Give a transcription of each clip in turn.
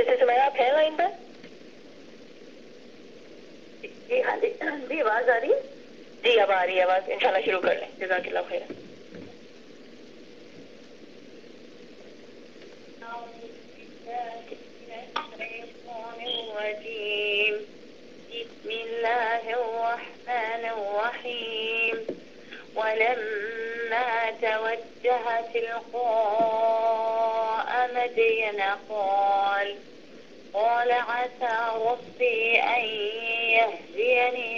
اچھے سے سمجھا. آپ ہیں لائن پر؟ جی ہاں جی جی آواز آ رہی ہے؟ جی اب آ رہی ہے آواز. انشاءاللہ شروع کر لیں. جزاک اللہ خیر. بسم الله الرحمن الرحيم. ولما توجه تلقاء مدين قال عسى ربي أن يهديني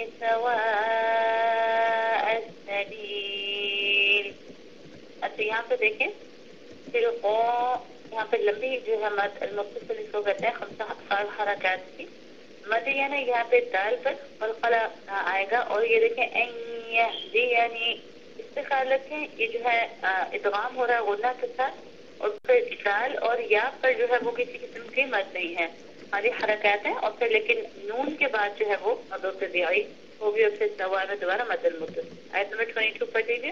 سواء السبيل. اچھا یہاں پہ دیکھیں تلقاء یہاں پہ لمبی جو ہے مد المتصل اس کو کہتے ہیں 5 حرکات کی مد یعنی یہاں پہ دال پر قلقلہ آئے گا اور یہ دیکھیں ان یہدینی اس پہ خیال رکھیں یہ جو ہے ادغام ہو رہا ہے غنہ کے ساتھ اور پھر دال اور یا پر جو ہے وہ کسی قسم کی مد نہیں ہے خالی حرکات ہیں اور پھر لیکن نون کے بعد جو ہے وہ مد طبیعی ہوگی اور پھر سوا میں دوبارہ مد المتصل. آیت نمبر 22 پڑھ لیجیے.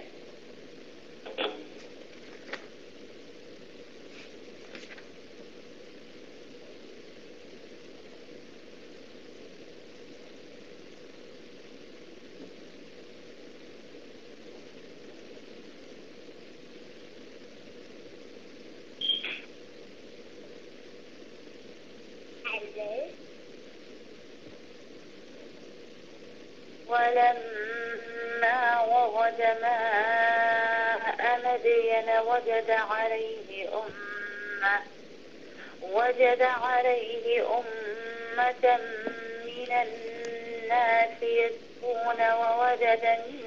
ولما ورد ماء مدين وجد عليه أمة من الناس يسقون ووجد من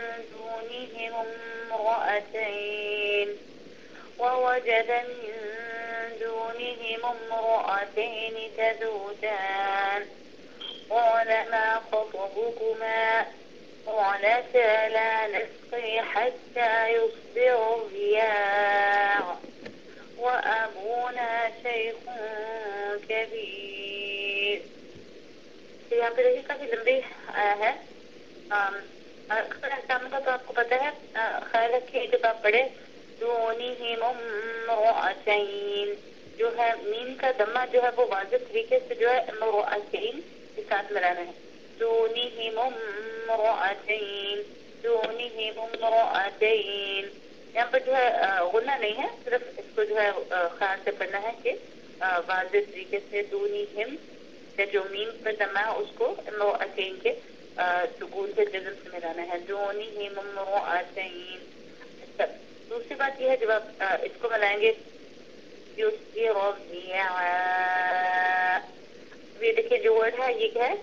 دونهم امرأتين تذودان قال ما خطبكما قالتا لا نسقي حتى يصدر الرياح وأبونا شيخ كبير. یہاں پہ دیکھیے کافی لمبی ہے اکثر احکام کا تو آپ کو پتہ ہے خیال رکھیے جب آپ پڑھے دونہم امرأتین جو ہے میم کا دمہ جو ہے وہ واضح طریقے سے جو ہے امرأتین کے ساتھ ملانا ہے. دونہم امرأتین یہاں پر جو ہے غنہ نہیں ہے صرف اس کو جو ہے خیال سے پڑھنا ہے کہ واضح طریقے سے دونہم کا جو میم پر دمہ ہے اس کو امرأتین کے سکون سے جزم سے ملانا ہے. دونہم امرأتین. دوسری بات یہ ہے جب آپ اس کو ملائیں گے یسقر الرعاء یہ دیکھیے جو ورڈ ہے یہ کیا ہے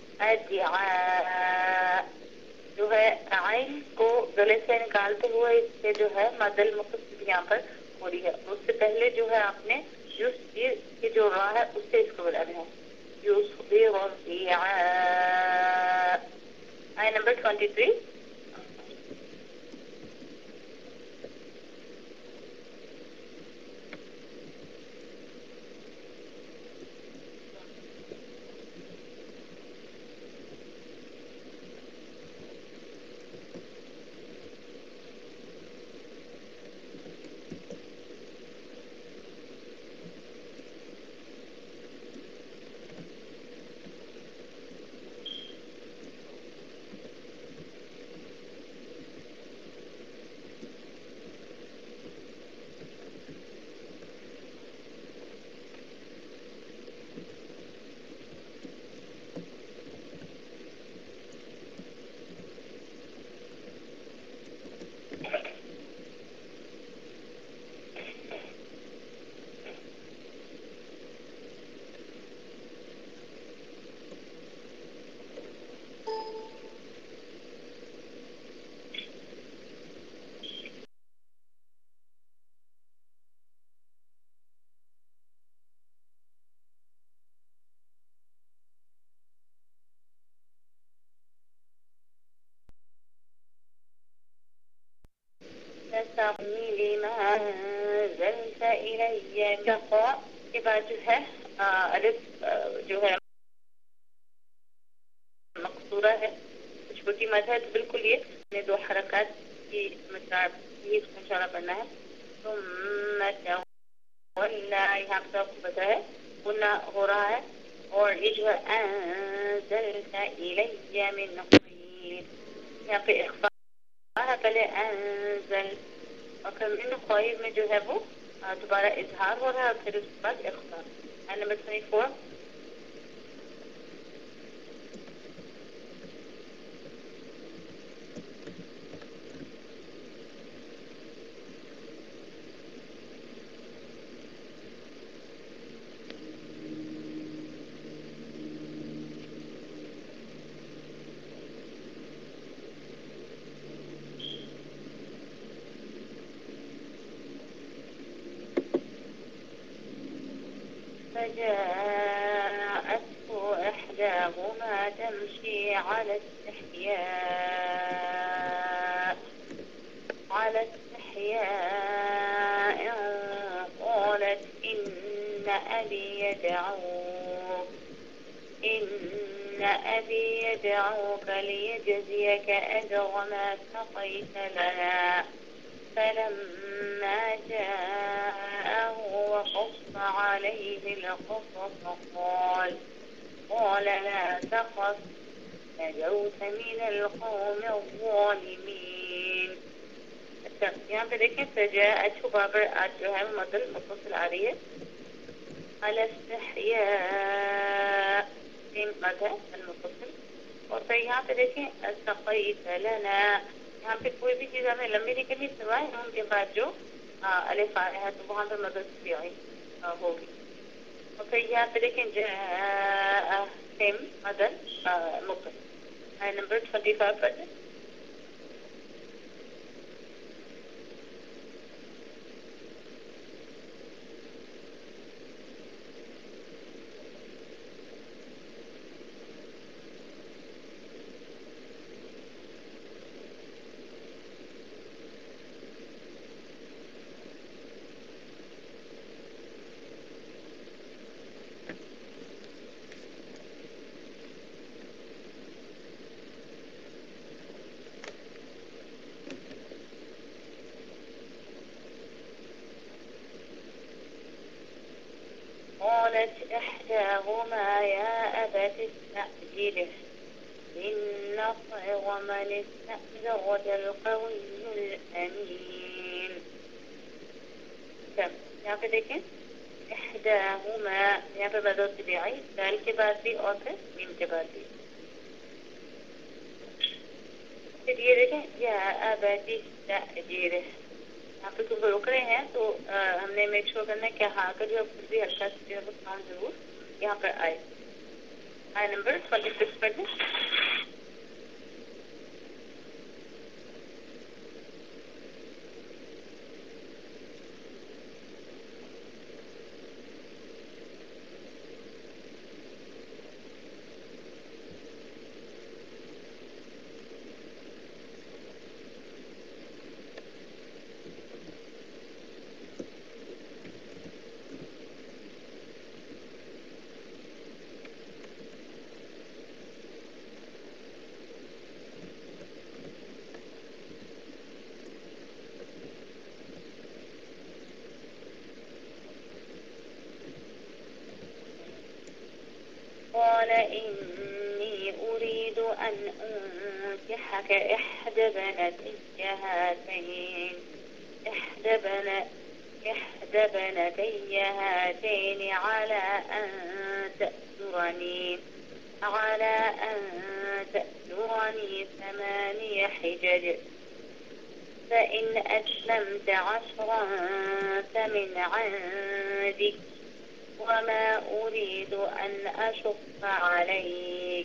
الرعاء جو ہے عین کو گلے سے نکالتے ہوئے اس سے جو ہے مد المتصل یہاں پر ہو رہی ہے. اس سے پہلے جو ہے آپ نے یسقر کی جو را ہے اس سے اس کو ملانا ہے یسقر الرعاء. آیت نمبر 23. لما أنزلت إلي شقاء کے بعد جو ہے الف جو ہے مقصورہ ہے چھوٹی مد ہے تو بالکل یہ 2 حرکات کی مقدار اس کو اشارہ کرنا ہے. ثم تولى یہاں پہ آپ کو پتا ہے قلنا ہو رہا ہے. اور یہ جو ہے انزلت الی من خیر, یہاں پہ اخفاء ہے پہلے انزل, اور پھر من خیر میں جو ہے وہ دوبارہ اظہار ہو رہا ہے, اور پھر اس کے بعد اخفاء. نمبر 24. فجاءته إحداهما تمشي على استحياء قالت إن أبي يدعوك ليجزيك أجر ما سقيت لنا. فلما جاءه وقص عليه القصص قال لا تخف نجوت من القوم الظالمين. اچھا یہاں پہ دیکھیں فجاءته بابر آج جو ہے مدل متصل آ رہی ہے. الاستحياء مد ہے المتصل, اور پھر یہاں پہ دیکھیں سقيت لنا, یہاں پہ کوئی بھی چیز ہمیں لمبی نہیں کرنی سوائے نون کے بعد جو الف آیا ہے تو وہاں پہ مدد بھی آئی ہوگی. اور پھر یہاں پہ دیکھیں سیم مدد مقصد. نمبر 25 پر قالت إحداهما يا أبت استأجره إن خير من استأجرت القوي الأمين. یہاں پہ دیکھیں احداهما, یہاں پہ بدل طبیعی دال کے بعد بھی اور پھر میم کے بعد بھی. پھر یہ دیکھیں یا أبت استأجره, یہاں پہ کچھ روک رہے ہیں تو ہم نے میک شور کرنا ہے کہ ہاں کا جو ہے پھر بھی ہلکا جو ہے وہ ساؤنڈ ضرور یہاں پر آئے. نمبر 26 پر دیں. قال إني أريد أن أنكحك إحدى بنتي هاتين على أن تأجرني 8 حجج فإن أتممت 10 فمن عندك وما أريد أن أشق عليك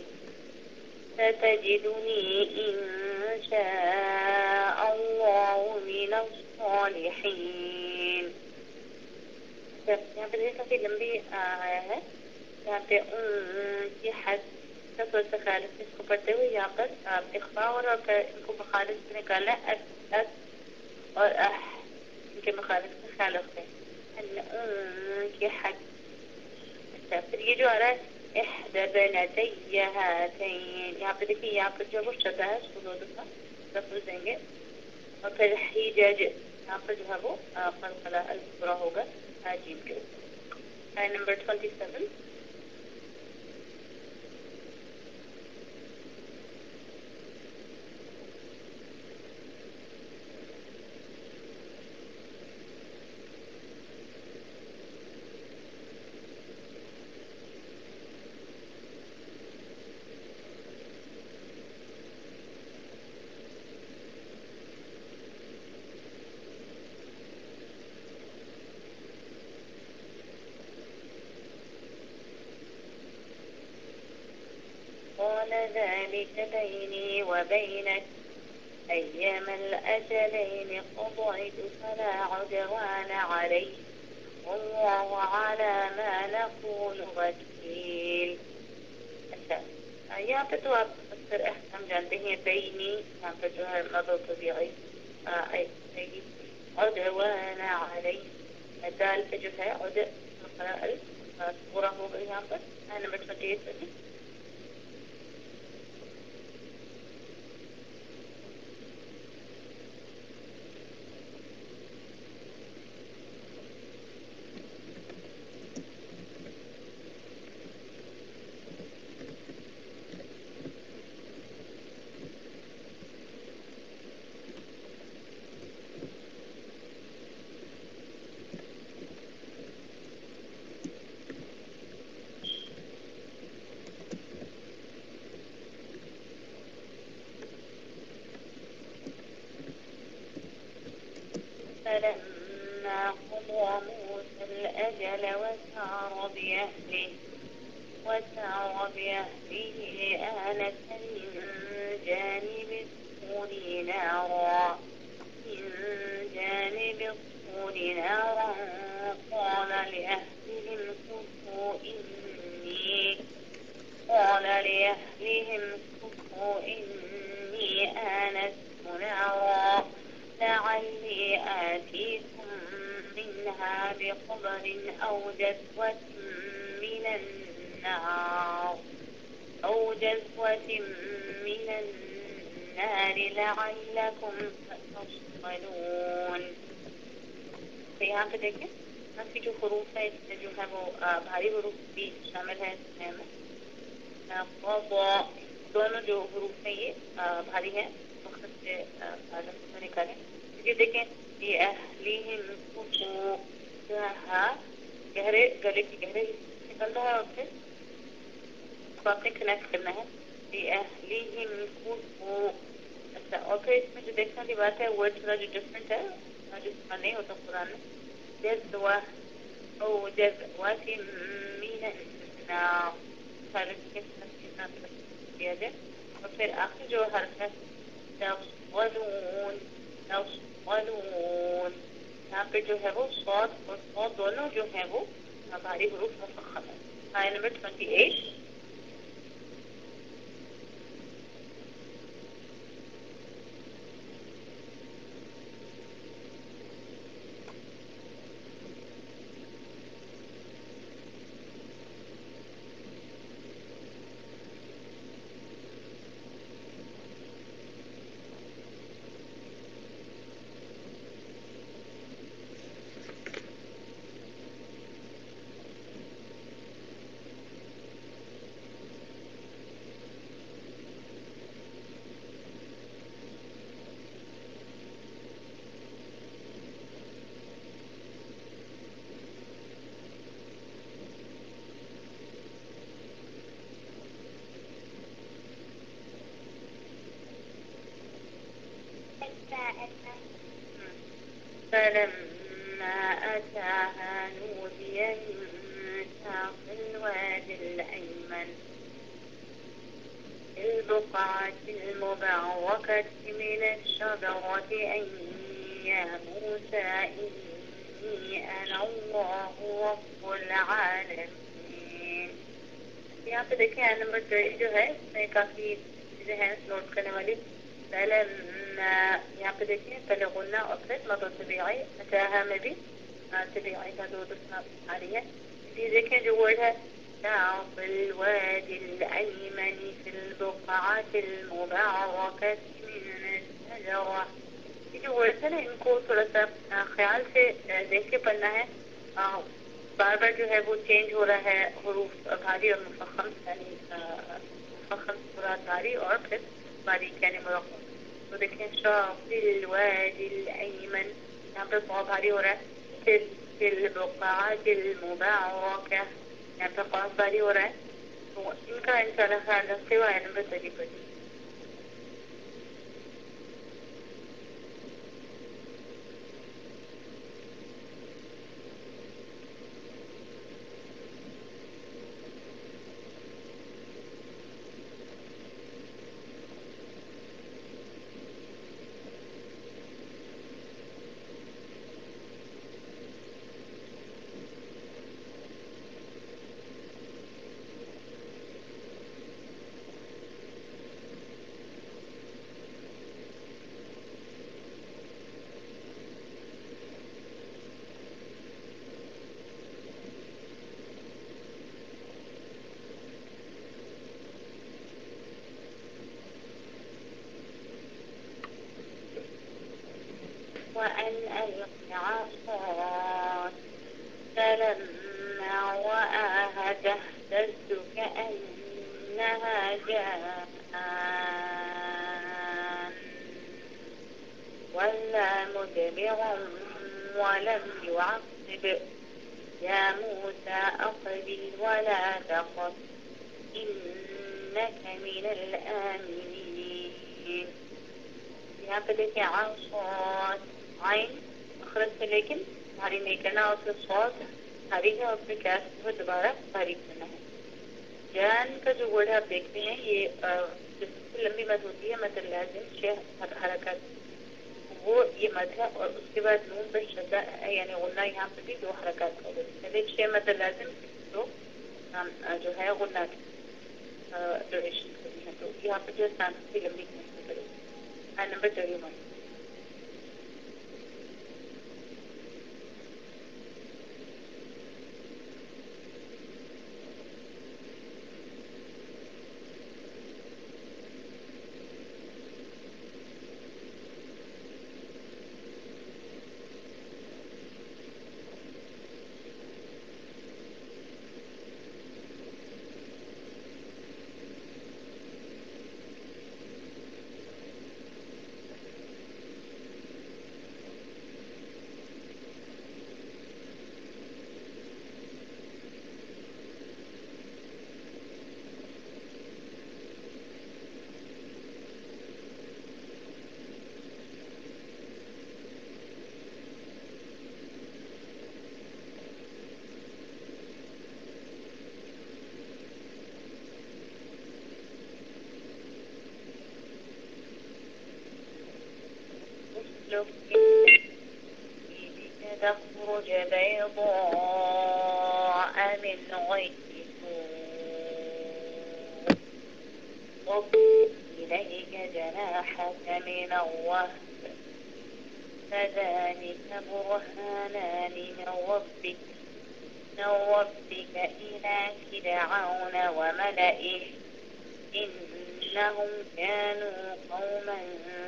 ستجدني إن شاء الله من الصالحين. یہاں پہ کافی لمبی آیا ہے, یہاں پہ ان کی حد تک سے خالص اس کو پڑھتے ہوئے یہاں پر اخفاء اور ان کو مخالف سے نکالنا ہے اور ان کے مخالف سے خیال رکھتے ہیں ان کی حد. اچھا پھر یہ جو آ رہا ہے احدى بنتي هاتين, یہاں پہ دیکھیے یہاں پر جو وہ شدہ ہے اس کو 2 دفعہ لفظ دیں گے, اور پھر حجج یہاں پر جو ہے وہ قلقلہ الکبریٰ ہوگا جیم کے اوپر. number 27. قال ذلك بيني وبينك أيما الأجلين قضيت فلا عدوان علي والله على ما نقول وكيل. अच्छा, यहाँ पे तो आप अक्सर हम जानते हैं बेनी, यहाँ पे जो है मदद तबीई عدوان علي, दाल पे जो है पूरा होगा यहाँ पर. नंबर 28. فلما قضى موسى الأجل وسار بأهله آنس من جانب الطور نارا قال لأهلهم كثوا إني آنست نارا لعلي آتيكم منها بخبر أو جذوة من النار لعلكم تصطلون. تو यहाँ पे देखें यहाँ की जो हरूफ है इसमें जो है वो भारी हरूफ भी शामिल है इसमें दोनों जो हरूफ हैं ये भारी हैं. मकसद से निकालें. ये देखें ये अहलीहिम कुफू गहरे गले की गहरे निकल रहा है और फिर तो आपने कनेक्ट करना है. ये अहलीहिम कुफू. अच्छा, और फिर इसमें जो देखने की बात है वर्ड थोड़ा जो डिफरेंट है जो नहीं होता कुरान में. जज़्वा ओ जज़्वातिम मिनन नार के साथ किया जाए. और फिर आखिर जो हर्फ है तस्वलून. यहाँ पे जो है वो सौद और सौद दोनों जो है वो भारी हरूफ मुफख्खम है. आयत नंबर 28. فلما أتاها نودي من شاطئ الوادي الأيمن في البقعة المباركة من الشجرة أن يا موسى إني أنا الله رب العالمين. यहाँ पे देखें आयत नंबर 30 जो है इसमें काफी चीजें हैं नोट करने वाली. यहाँ पे देखिए पहले गुन्ना और फिर मदद तबीई अचाहा में भी तबीई का दो आ रही है. ये देखें जो वर्ड है ये जो वर्ड है ना इनको थोड़ा सा ख्याल से देख के पढ़ना है. بار بار جو ہے وہ چینج ہو رہا ہے، حروف بھاری اور مفخم، یعنی مفخم مراد بھاری اور پھر باریک یعنی مرقم. تو دیکھیں شاطئ الوادی الأيمن، یہاں پہ بہت بھاری ہو رہا ہے. فی البقعة المباركة، یہاں پہ خاص بھاری ہو رہا ہے. تو ان کا انشاءاللہ خیال رکھتے ہوئے آیت نمبر 30 پڑھیں. وأن ألق عصاك فلما رآها تهتز كأنها جان ولا مدبرا ولم يعقب يا موسى أقبل ولا تخف إنك من الآمنين. یہاں پہ دیکھیں عصاک عین مخرج سے لیکن بھاری نہیں کرنا، اور پھر صاد بھاری ہے اور پھر کیف کو دوبارہ بھاری کرنا ہے. جان کا جو ورڈ آپ دیکھتے ہیں یہ جس سے لمبی مد ہوتی ہے، مد لازم 6 حرکات، وہ یہ مد ہے. اور اس کے بعد نون پر شدہ یعنی غنہ، یہاں پہ بھی 2 حرکات کا ہوتی ہے. پہلے 6 مد لازم تو جو ہے غنہ کی ڈوریشن ہوتی ہے. تو یہاں پہ جو سانس کی لمبی کرنی پڑے گی. نمبر 31. تخرج بيضاء من غير سوء واضم إليك جناحك من الرهب فذلك برهانان من ربك إلى فرعون وملئه إنهم كانوا قوما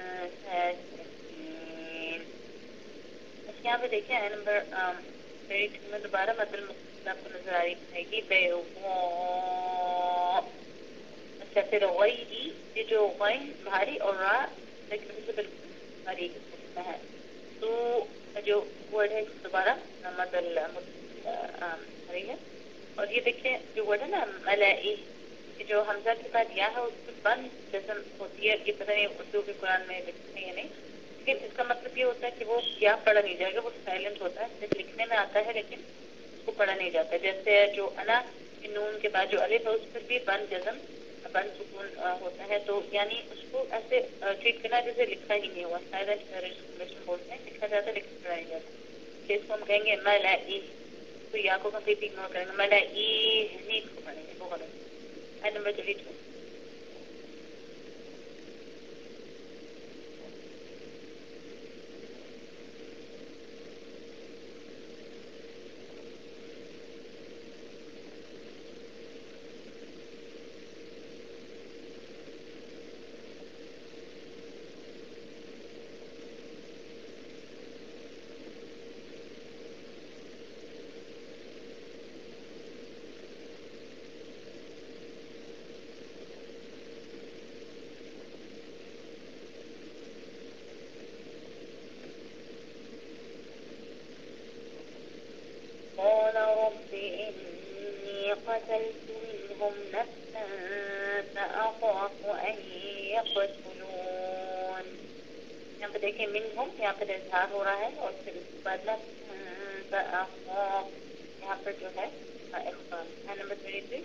فاسقين. یہاں پہ دیکھیں نمبر 32 میں دوبارہ مدل مختصر آپ کو نظر آ رہی گی بیضاء. اچھا پھر غیری، یہ جو غین بھاری اور را لیکن اسے بالکل بھاری ہے. تو جو ورڈ ہے دوبارہ مدل مختصر ہے. اور یہ دیکھیں جو ورڈ ہے نا ملئی، جو حمزہ کے بعد یا ہے اس کی بند جسم ہوتی ہے. یہ پتہ نہیں اردو کے قرآن میں لکھتے ہیں یا نہیں، لیکن اس کا مطلب یہ ہوتا ہے کہ وہ یا پڑھا نہیں جائے گا، وہ سائلنٹ ہوتا ہے. صرف لکھنے میں آتا ہے لیکن اس کو پڑھا نہیں جاتا. جیسے جو انا نون کے بعد جو الف ہے اس پر بھی بند جزم بند سکون ہوتا ہے. تو یعنی اس کو ایسے ٹریٹ کرنا جیسے لکھا ہی نہیں ہوا. سائلنٹ بولتے ہیں، لکھا جاتا ہے لیکن پڑھا نہیں جاتا. کہ اس کو ہم کہیں گے ملئی، تو یا کو کمپلیٹ اگنور کریں گے، ملئی نہیں اس کو پڑھیں گے، وہ غلط. نمبر 32. رب إني قتلت منهم نفسا فأخاف أن يقتلون. यहाँ पे देखिए منهم यहाँ पे इजहार हो रहा है और फिर उसके बाद فأخاف यहाँ पर जो है इख्फा है। नंबर 23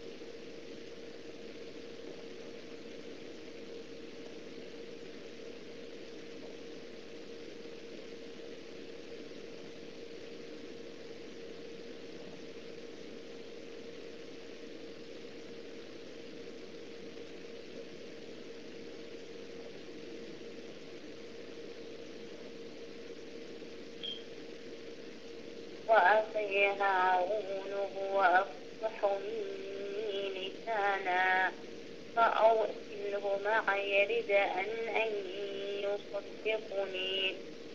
وأخي هارون هو أفصح مني لسانا فأرسله معي يرد أن يصدقني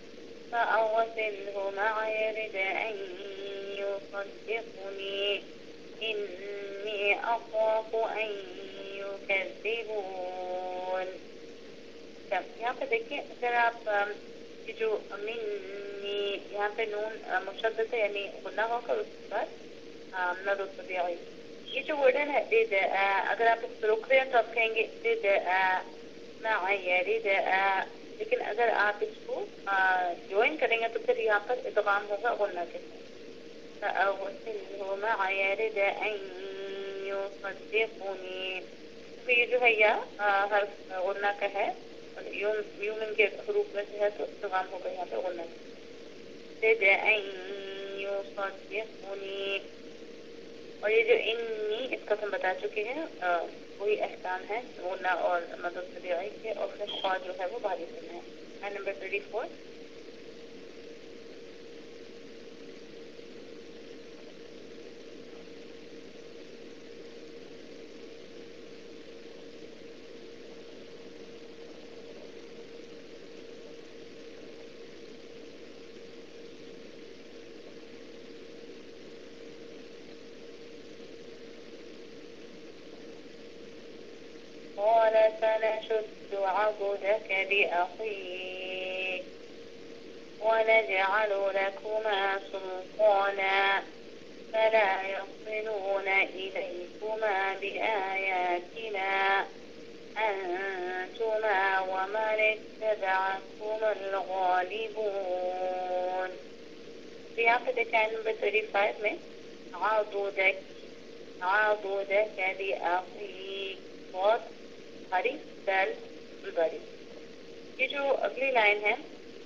إني أخاف أن يكذبون. यहाँ पे देखिए अगर आप कि जो मिन्नी यहाँ पे नून मुशद्दद है यानी गुन्ना होकर उसके बाद नदर तबीई ये जो वर्ड है ना रिद अगर आप इसको रोक रहे हैं तो आप कहेंगे रिद माया रिद लेकिन अगर आप इसको ज्वाइन करेंगे तो फिर यहाँ पर इदगाम होगा गुन्ना के साथ माया रिद अन युसद्दिक़ुनी। तो ये जो है या हर्फ गुन्ना का है यूमिन के हरूफ में से है तो इस्तेमाल होगा यहाँ पे गुन्ना और ये जो इन्नी इसका हम बता चुके हैं वही अहकाम है गुन्ना और मदद तबीई के और फिर ख्वा जो है वो भारी सुनना है। नंबर 34 قال سنشد عضدك بأخيك ونجعل لكما سلطانا فلا يصلون إليكما بآياتنا أنتما ومن اتبعكما الغالبون. तो यहाँ पे देखा नंबर 35 में عضدك بأخيك बहुत भारी दाल बड़ी। ये जो अगली लाइन है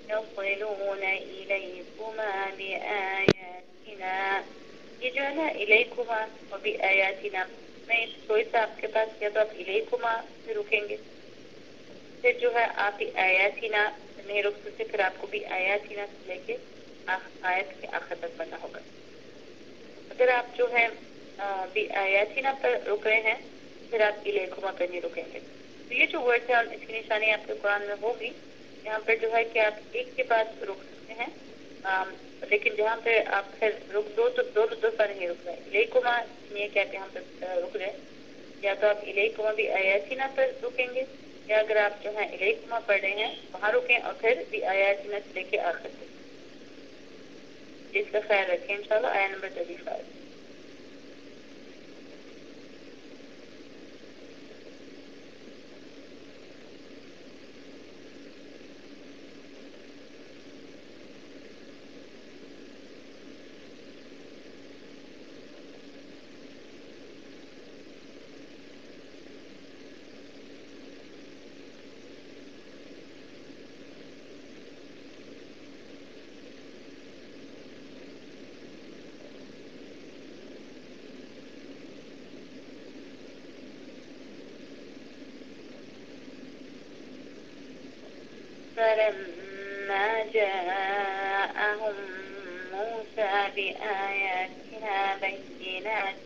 ये जो है ना इलैकुमा और भी आयातिना मैं इस चॉइस आपके पास या तो आप इलैकुमा से रुकेंगे फिर जो है आप आयातिना नहीं रुक सकते फिर आपको भी आयातिना से लेके आयत के आखिर तक पढ़ना होगा। अगर आप जो है भी आयातिना पर रुक रहे हैं फिर आप इलैकुमा पर नहीं रुकेंगे। तो ये जो वर्ड है इसकी निशानी आपके कुरान में होगी। यहाँ पर जो है कि आप एक के बाद रुक सकते हैं लेकिन जहाँ पे आप फिर रुक दो पर नहीं रुक रहे। इलैकुमा ये क्या यहाँ पर रुक रहे या तो आप इलैकुमा भी आयातिना पर रुकेंगे या अगर आप जो है इलैकुमा पढ़ रहे हैं वहाँ रुकें और फिर भी आयातिना से लेके आखिर तक। इसका ख्याल रखें इंशाल्लाह। आया नंबर 35 فلما جاءهم موسى بآياتنا بينات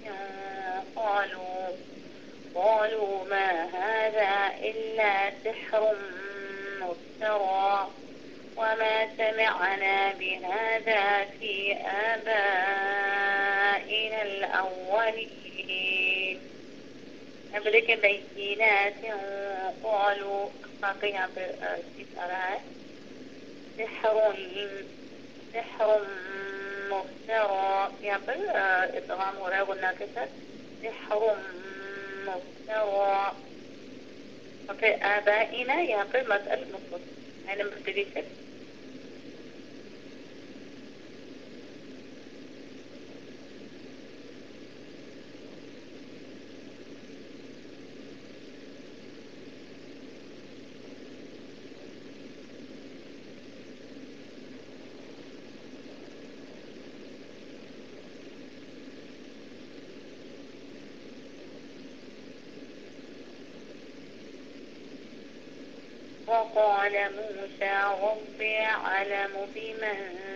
قالوا ما هذا إلا سحر مفترى وما سمعنا بهذا في آبائنا الأولين. लेकिन بينات قالوا باقي यहाँ पे आ रहा है سحر مفترى यहाँ पर इत्काम हो रहा है गुन्ना के साथ सिहर مفترى और फिर आबाइना यहाँ पर मसअल मुस्बत है नंबर 36 وقال موسى ربي أعلم بمن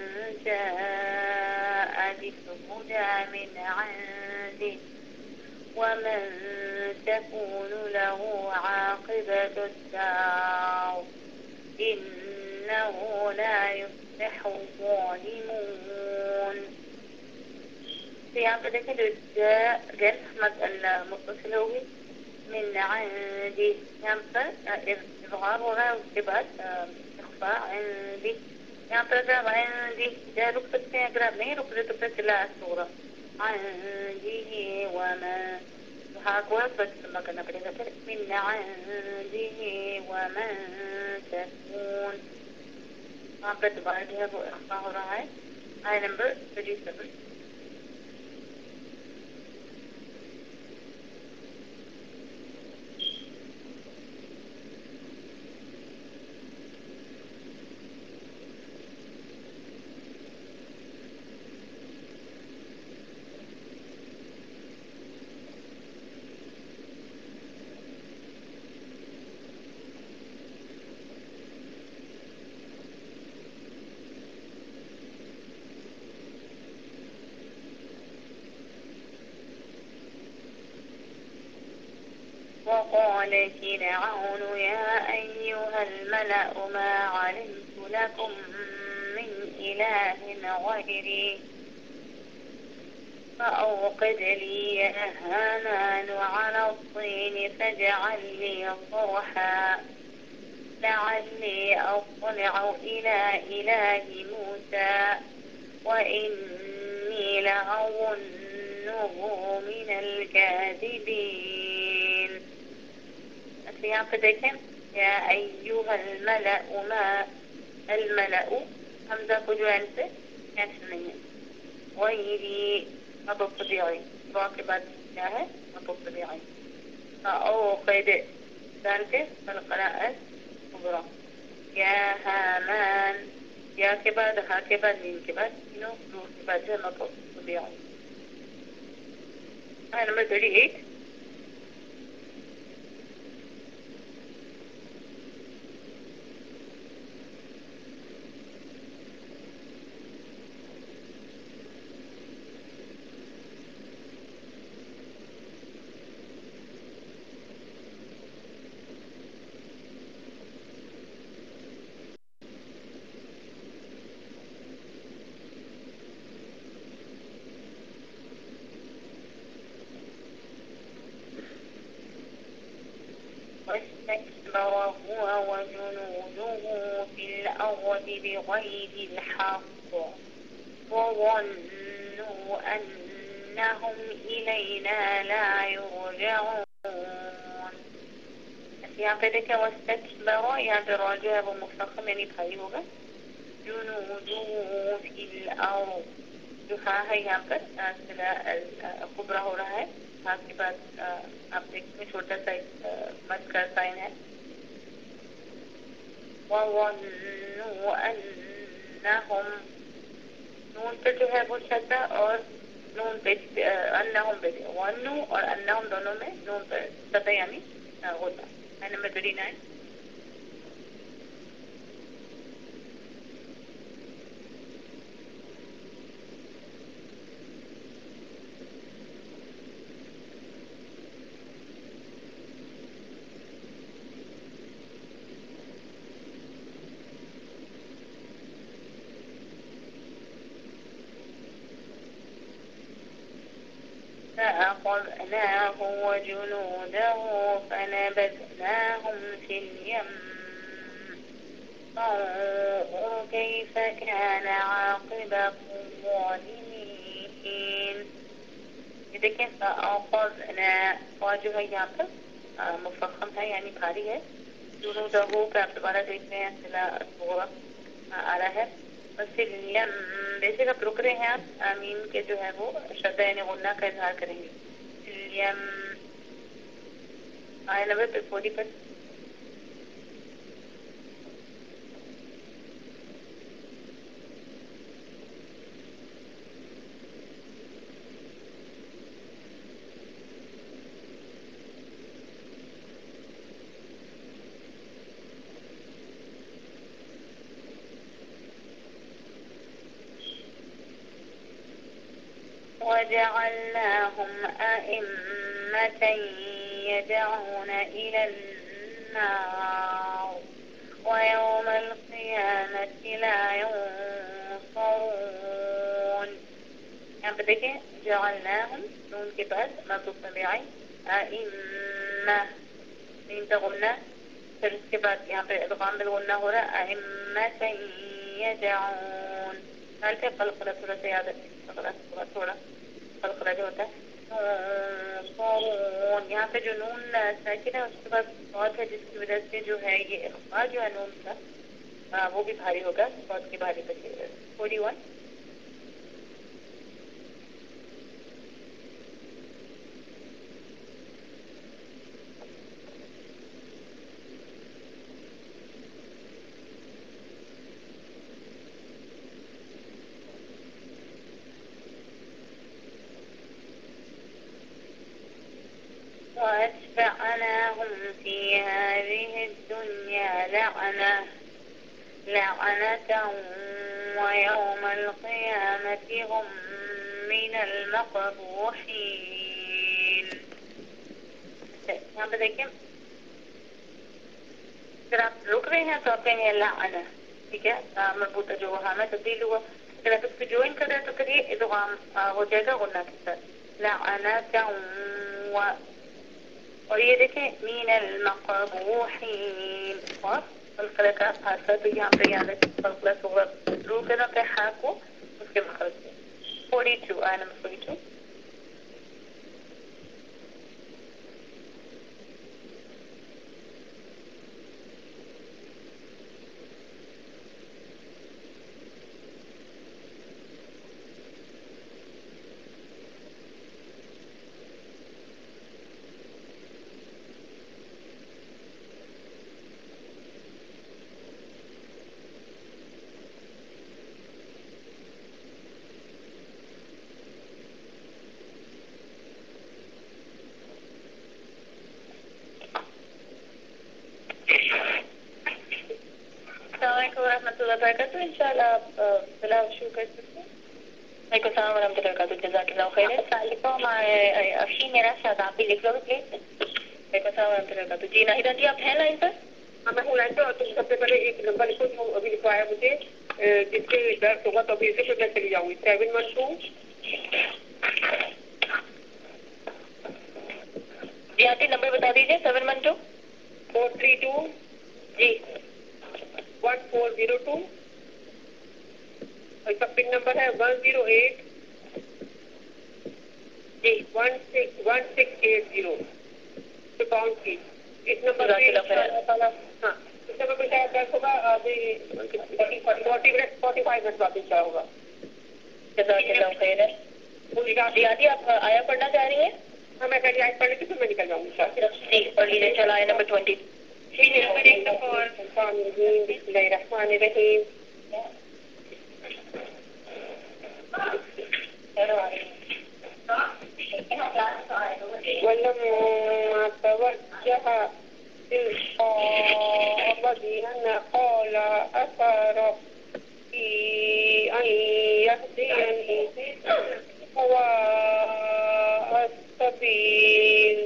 جاء بالهدى من عنده ومن تكون له عاقبة الدار إنه لا يفلح الظالمون. यहाँ पे देखें जो जैन मुتصل होगी من عندي यहाँ पर إظهار हो रहा है उसके बाद इख्फा عندي यहाँ पर अगर عندي जहाँ रुक सकते हैं अगर आप नहीं रुक रहे तो फिर सिला सूरा عندي وما हाँ को बस लम्बा करना पड़ेगा फिर من عندي وما تكون वहाँ पर दोबारा जो है वो इख्फा हो रहा है आय नंबर 37 وقال فرعون يا أيها الملأ ما علمت لكم من إله غيري فأوقد لي يا هامان على الطين فاجعل لي صرحا لعلي أطلع إلى إله موسى وإني لأظنه من الكاذبين. यहाँ पे देखें या अय्युहा الملأ ما الملأ हमजा को जो एंड से एक्शन नहीं है वही मदद तबीई दुआ के बाद क्या है मदद तबीई او قيد ذلك القراءة الكبرى يا هامان يا के बाद हा के बाद नीन के बाद तीनों नूर के बाद है मदद तबीई. नंबर 38 واستكبر هو وجنوده في الأرض بغير الحق وظنوا أنهم إلينا لا يرجعون. यहाँ पे देखा واستكبر यहाँ पे राजा है वो मुस्तक़िम यानी भारी होगा जुनूदू फिल अर्द जो हाँ है यहाँ पर कुबरा हो रहा है हाँ के बाद आप देखिए छोटा सा मत का साइन है وظنوا أنهم नून पे जो है वो शद्दा और नून पे अन्नहुम पे वन्नु और अन्नहुम दोनों में नून पे शद्दा यानी होता है. नंबर 39 فأخذناه وجنوده فنبذناهم في اليم كيف كان عاقبة الظالمين. یہ دیکھیں فأخذنا جو ہے یہاں پر مفخم ہے یعنی بھاری ہے. جنودہ کا آپ دوبارہ دیکھ رہے ہیں صلہ الصغرى آ رہا ہے. وسلیم بیسک آپ رک رہے ہیں آپ آمین کے جو ہے وہ شدہ یعنی غنہ کا اظہار کریں گے. سلیم آئے نمبر پہ 40 پر وجعلناهم أئمة يدعون إلى النار ويوم القيامة لا ينصرون. یہاں پہ دیکھیں جعلناهم نون کے بعد مربوط طبیعی أئمة میم کا غنہ پھر اس کے بعد یہاں پہ ادغام بالغنہ ہو رہا ہے أئمة يدعون. حال پہ قلقلہ تھوڑا سا یاد رکھیں تھوڑا قلقلہ جو ہوتا ہے صارون. یہاں پہ جو نون ساکن ہے اس کے بعد صاد ہے جس کی وجہ سے جو ہے یہ اخفاء جو ہے نون کا وہ بھی بھاری ہوگا صاد کی بھاری بچے. 41 وأتبعناهم في هذه الدنيا لعنة ويوم القيامة هم من المقبوحين. یہاں پہ دیکھیں اگر آپ رک رہے ہیں تو آپ کہیں گے لعنة ٹھیک ہے مربوطہ جو وہاں میں تبدیل ہوا. اگر آپ اس کو جوائن کر رہے ہیں تو پھر یہ ادغام ہو جائے گا غنہ کے ساتھ لعنة اور یہ دیکھیں من المقبوحین اور قلقلہ کا حادثہ تو یہاں پہ یاد ہے قلقلہ صغرى رو کرنا پہ ہا کو اس کے مخرج سے. 42 آیت نمبر 42 ورحمۃ اللہ وبرکاتہ. ان شاء اللہ آپ فی شروع کر سکتے ہیں. وعلیکم السلام ورحمۃ اللہ وبرکاتہ. جزاک اللہ خیر. السلام علیکم. افشین میرا ساتھ آپ بھی لکھ لو گے پلیز. وعلیکم السلام ورحمۃ اللہ وبرکاتہ. جی ناہیدہ جی آپ ہیں لائن پر؟ ہاں میں ہوں لائن پر. اور تم سب سے پہلے ایک نمبر لکھو جو ابھی لکھوایا مجھے جس سے درد ہوگا تو ابھی اسے پھر میں چلی جاؤں گی. 712 جی آتی نمبر بتا دیجیے. 712 432 جی 1402 اور اس کا پن نمبر ہے 108 جی 1680 اکاؤنٹ کی. اس نمبر پہ ہاں اس نمبر پہ شاید درد ہوگا ابھی 45 منٹ بعد کیا ہوگا. جزاک اللہ خیر. جی آتی آپ آیا پڑھنا چاہ رہی ہیں؟ ہاں میں پہلے آیت پڑھ لیتی پھر میں نکل جاؤں گی. جی پڑھ لیجیے. چلا آیت نمبر 20. بسم اللہ الرحمن الرحیم. ولما توجه تلقاء مدين قال عسى ربي أن يهديني سواء السبيل.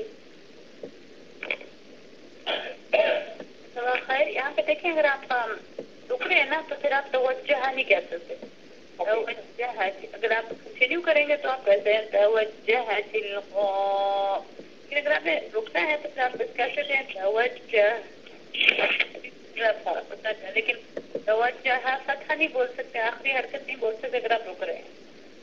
خیر یہاں پہ دیکھیں اگر آپ رک رہے ہیں نا تو پھر آپ توجہ نہیں کہہ سکتے. توجہ اگر آپ کنٹینیو کریں گے تو آپ کہتے ہیں توجہ لیکن اگر آپ نے رکنا ہے تو پھر آپ کہہ سکتے ہیں توجہ. لیکن توجہ فتح نہیں بول سکتے, آخری حرکت نہیں بول سکتے اگر آپ رک رہے ہیں.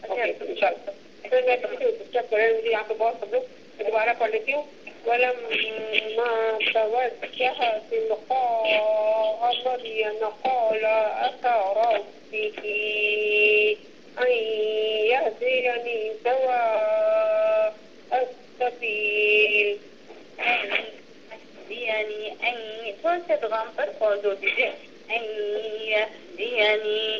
یہاں پہ بہت سب لوگ دوبارہ پڑھ لیتی ہوں. ولما توجه تلقاء مدين قال عسى ربي أن يهديني سواء السبيل. يعني أن تھوڑا سا ادغام پر پاز ہو دیجیے. أن يهديني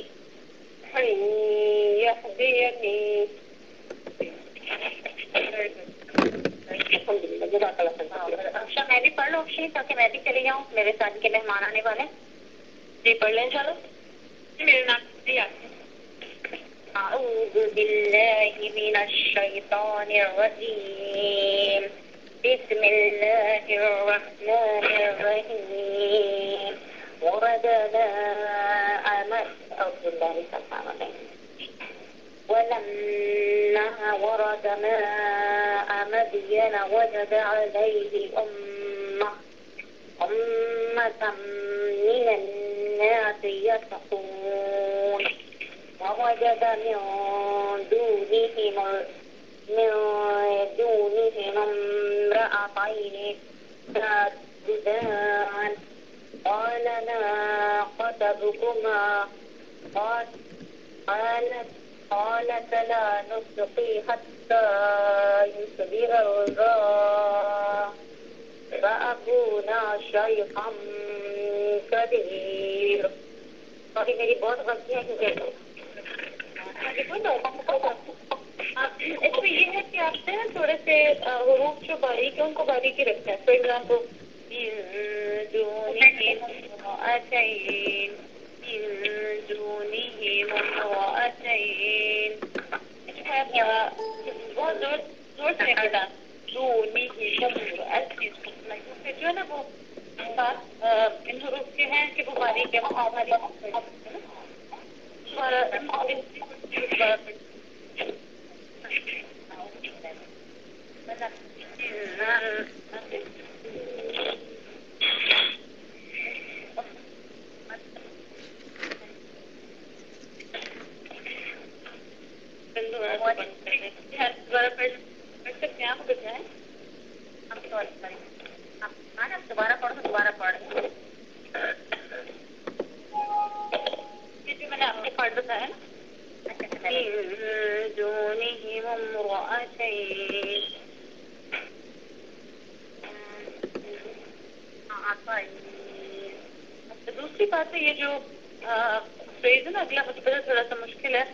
اکشا میں بھی پڑھ لوں اکشی تاکہ میں بھی چلی جاؤں, میرے ساتھ کے مہمان آنے والے. جی پڑھ لیں. چلو میرے نام أعوذ بالله من الشيطان الرجيم. بسم الله الرحمن الرحيم. ورد ماء ولما ورد ماء مدين وجد عليه أمة من الناس يسقون ووجد من دونهم امرأتين تذودان قال ما خطبكما قالت لا نسقي حتى يصدر الرعاء فأبونا شيخا كبير. سوری میری بہت غلطی ہے کیونکہ اس میں یہ ہے کہ آپ سے تھوڑے سے حروف جو باریک ہیں ان کو باریکی رکھتے ہیں. فار ایگزامپل بہت زور سے نکلتا جو ہے نا وہ ان حروف کے ہیں کہ وہ باریک ہے. دوبارہ پڑھو دوبارہ پڑھ یہ جو میں نے آپ کو پڑھ بتایا نا. دوسری بات ہے یہ جو فریز ہے نا اگلا مجھے پتا تھوڑا سا مشکل ہے.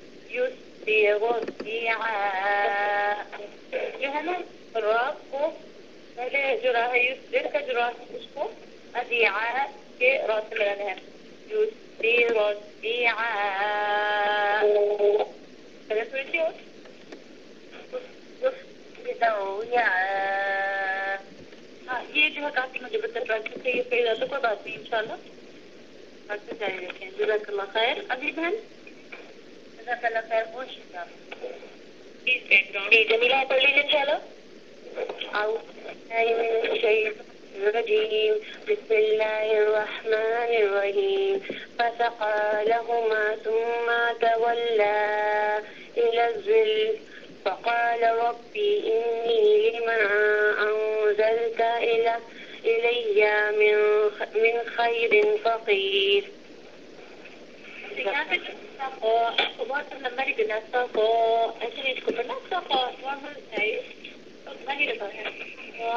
جو ہے نا راہ کو پہلے جو راہ ہے یوسر کا جو راہ اس کو ادیعا کے راہ سے ملانا ہے. یہ جو ہے کافی مجھے بتا چکے یہ فیض آتا کوئی بات نہیں انشاءاللہ پڑھتے جاری رکھیں. جزاک اللہ خیر. اگلی بہن جزاک اللہ خیر. بہت شکریہ. جمیلہ پڑھ لیجیے انشاءاللہ. الرجيم بسم الله الرحمن الرحيم فسقى لهما ثم تولى إلى الظل فقال ربي إني لما أنزلت إلي من خير فقير. بہت لمبا نہیں کرنا ساقا ایسے نہیں اس کو پڑھنا ساقا نارمل نہیں رکھا ہے.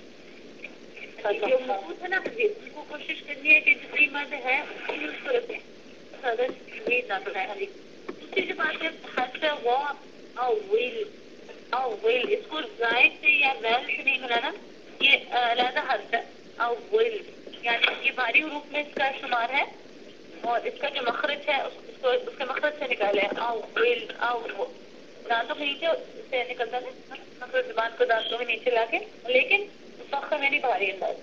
جو محبوب ہے نا ان کو کوشش کرنی ہے کہ جتنی مرد ہے اس کو رکھیں. دوسری جو بات ہے حرف اول اس کو زائد سے یا ویل سے نہیں ملانا. یہ علیحدہ حرف ہے اول یعنی یہ بھاری حروف میں اس کا شمار ہے اور اس کا جو مخرج ہے اس کے مخرج سے نکالے. دانتوں کے نیچے سے نکلتا ہے مخرج زبان کو دانتوں کے نیچے لا کے لیکن فخر میں نہیں بھاری انداز.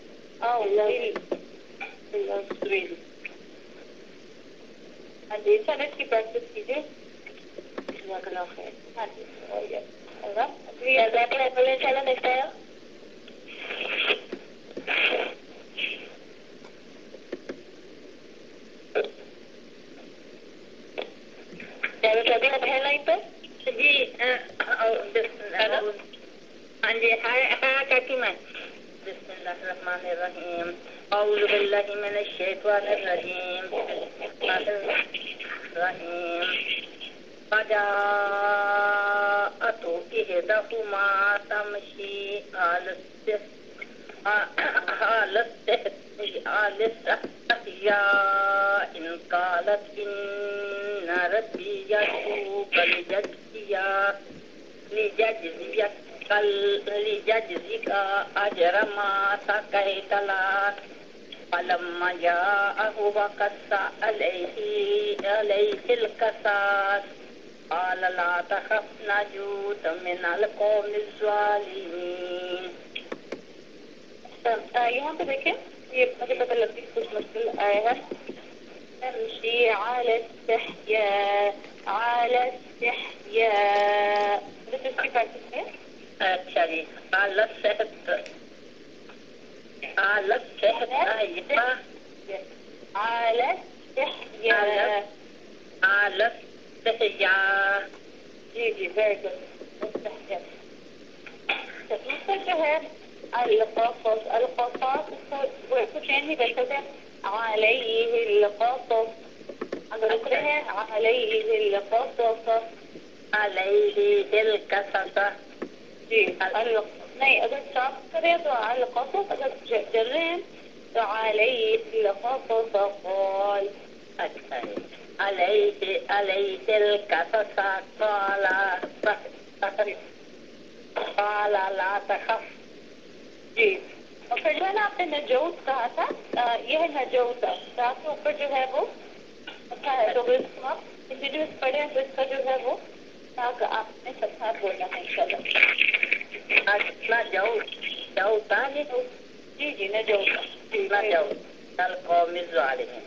اس کی پریکٹس کیجیے. کیا بتا دیں اب ہے لائن پر جی ہاں جی ہاں کاکی میں بسم اللہ الرحمن الرحیم اعوذ باللہ من الشیطان الرجیم الرحیم فجاءت إحداهما تمشي على إن قالت إن ربي يدعوك ليجزيك أجر ما سقيت لنا فلما جاءه وقص عليه القصص قال لا تخف نجوت من القوم الظالمين. یہاں پہ دیکھیں یہ مجھے پتہ لگتی کچھ مشکل آیا ہے. تمشي على استحياء مجھے اس کی پریکٹس ہے. اچھا جی على الصحت على الصحت على استحياء على استحياء جی جی ویری گڈ استحياء. دوسرا جو ہے القصاص کو چین نہیں کر سکتے. عليه القصص اگر اترے ہیں عليه القصص عليه القصص جی نہیں اگر صاف کریں تو القصص اگر چل رہے ہیں تو عليه القصص قال اچھا ہے عليه القصص قال لا تخف جی. اور پھر جو ہے نا آپ نے نجوت کہا تھا یہ ہے نجوت ساتھ کے اوپر جو ہے وہ اچھا ہے تو اس کو آپ انٹروڈیوس پڑھیں تو اس کا جو ہے وہ آپ نے سب ساتھ بولنا ہے انشاءاللہ. نجوت جی جی نجوت جی نجوت القوم الظالمين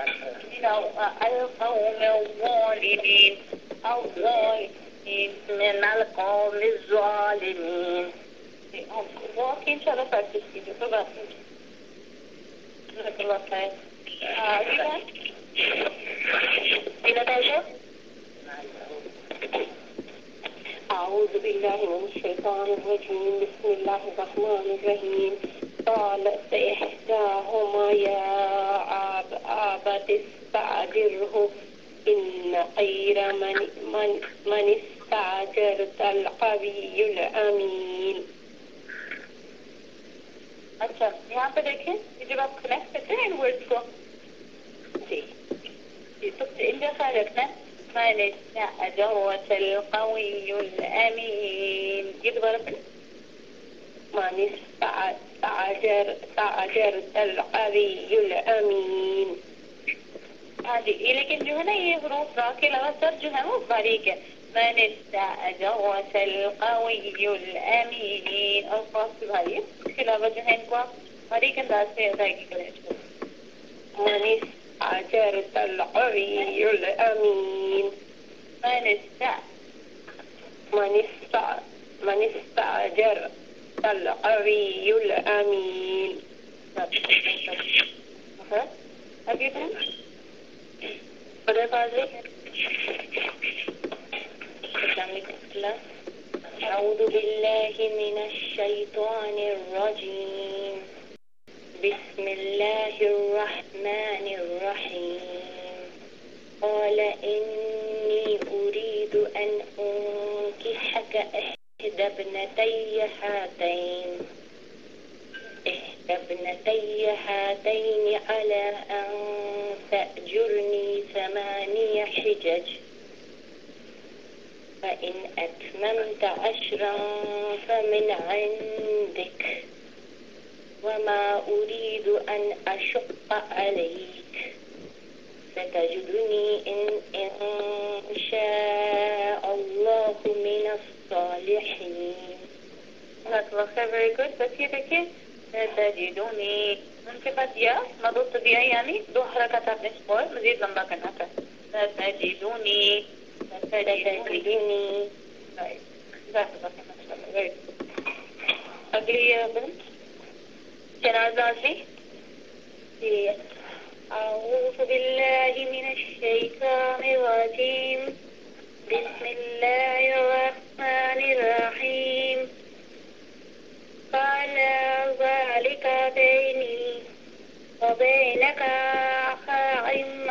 القوم الظالمين من القوم الظالمين. وہ آپ کی انشاءاللہ پریکٹس کیجیے کوئی بات نہیں. جزاک اللہ خیر. أعوذ بالله من الشيطان الرجيم بسم الله الرحمن الرحيم قالت إحداهما يا أبت استأجره إن خير من استأجرت القوي الأمين. اچھا یہاں پہ دیکھیں یہ جب آپ کنیکٹ کرتے ہیں ان ورڈس کو جی تو ان کا خیال رکھنا ہے. من استأجرت القوي الأمين یہ دوبارہ پڑھیں. من استأجرت القوي الأمين. ہاں جی یہ لیکن جو ہے نا یہ حروف را کے علاوہ سب جو ہے وہ باریک ہے. من استأجرت القوي الأمين اور خاص سے بھائی اس کے علاوہ جو ہے ان کو آپ باریک انداز سے ادائیگی کریں. من استأجرت القوي الأمين من استأجرت القوي الأمين. ابھی بدر بازی أعوذ بالله من الشيطان الرجيم بسم الله الرحمن الرحيم قال إني أريد أن أنكحك إحدى ابنتي هاتين على أن تأجرني 8 حجج فإن أتممت 10 فمن عندك وما أريد أن أشق عليك ستجدني إن شاء الله من الصالحين. Very good. بس یہ دیکھیں ستجدني ان کے پاس یا مدد دیا یعنی 2 حرکات آپ نے اس کو مزید لمبا کرنا تھا. ستجدني اگلی جنازہ سے أعوذ بالله من الشيطان الرجيم بسم الله الرحمن الرحيم قال ذلك بيني وبينك أعم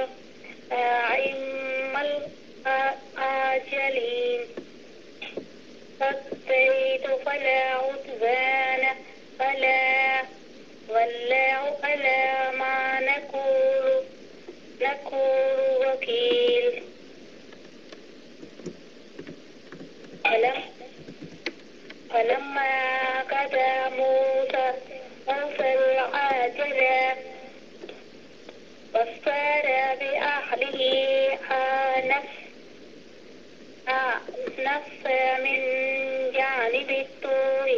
الآجلين فاقضيت فلا عدوان والله على ما نقول وكيل فلما قضى موسى الأجل وسار بأهله آنس من جانب الطور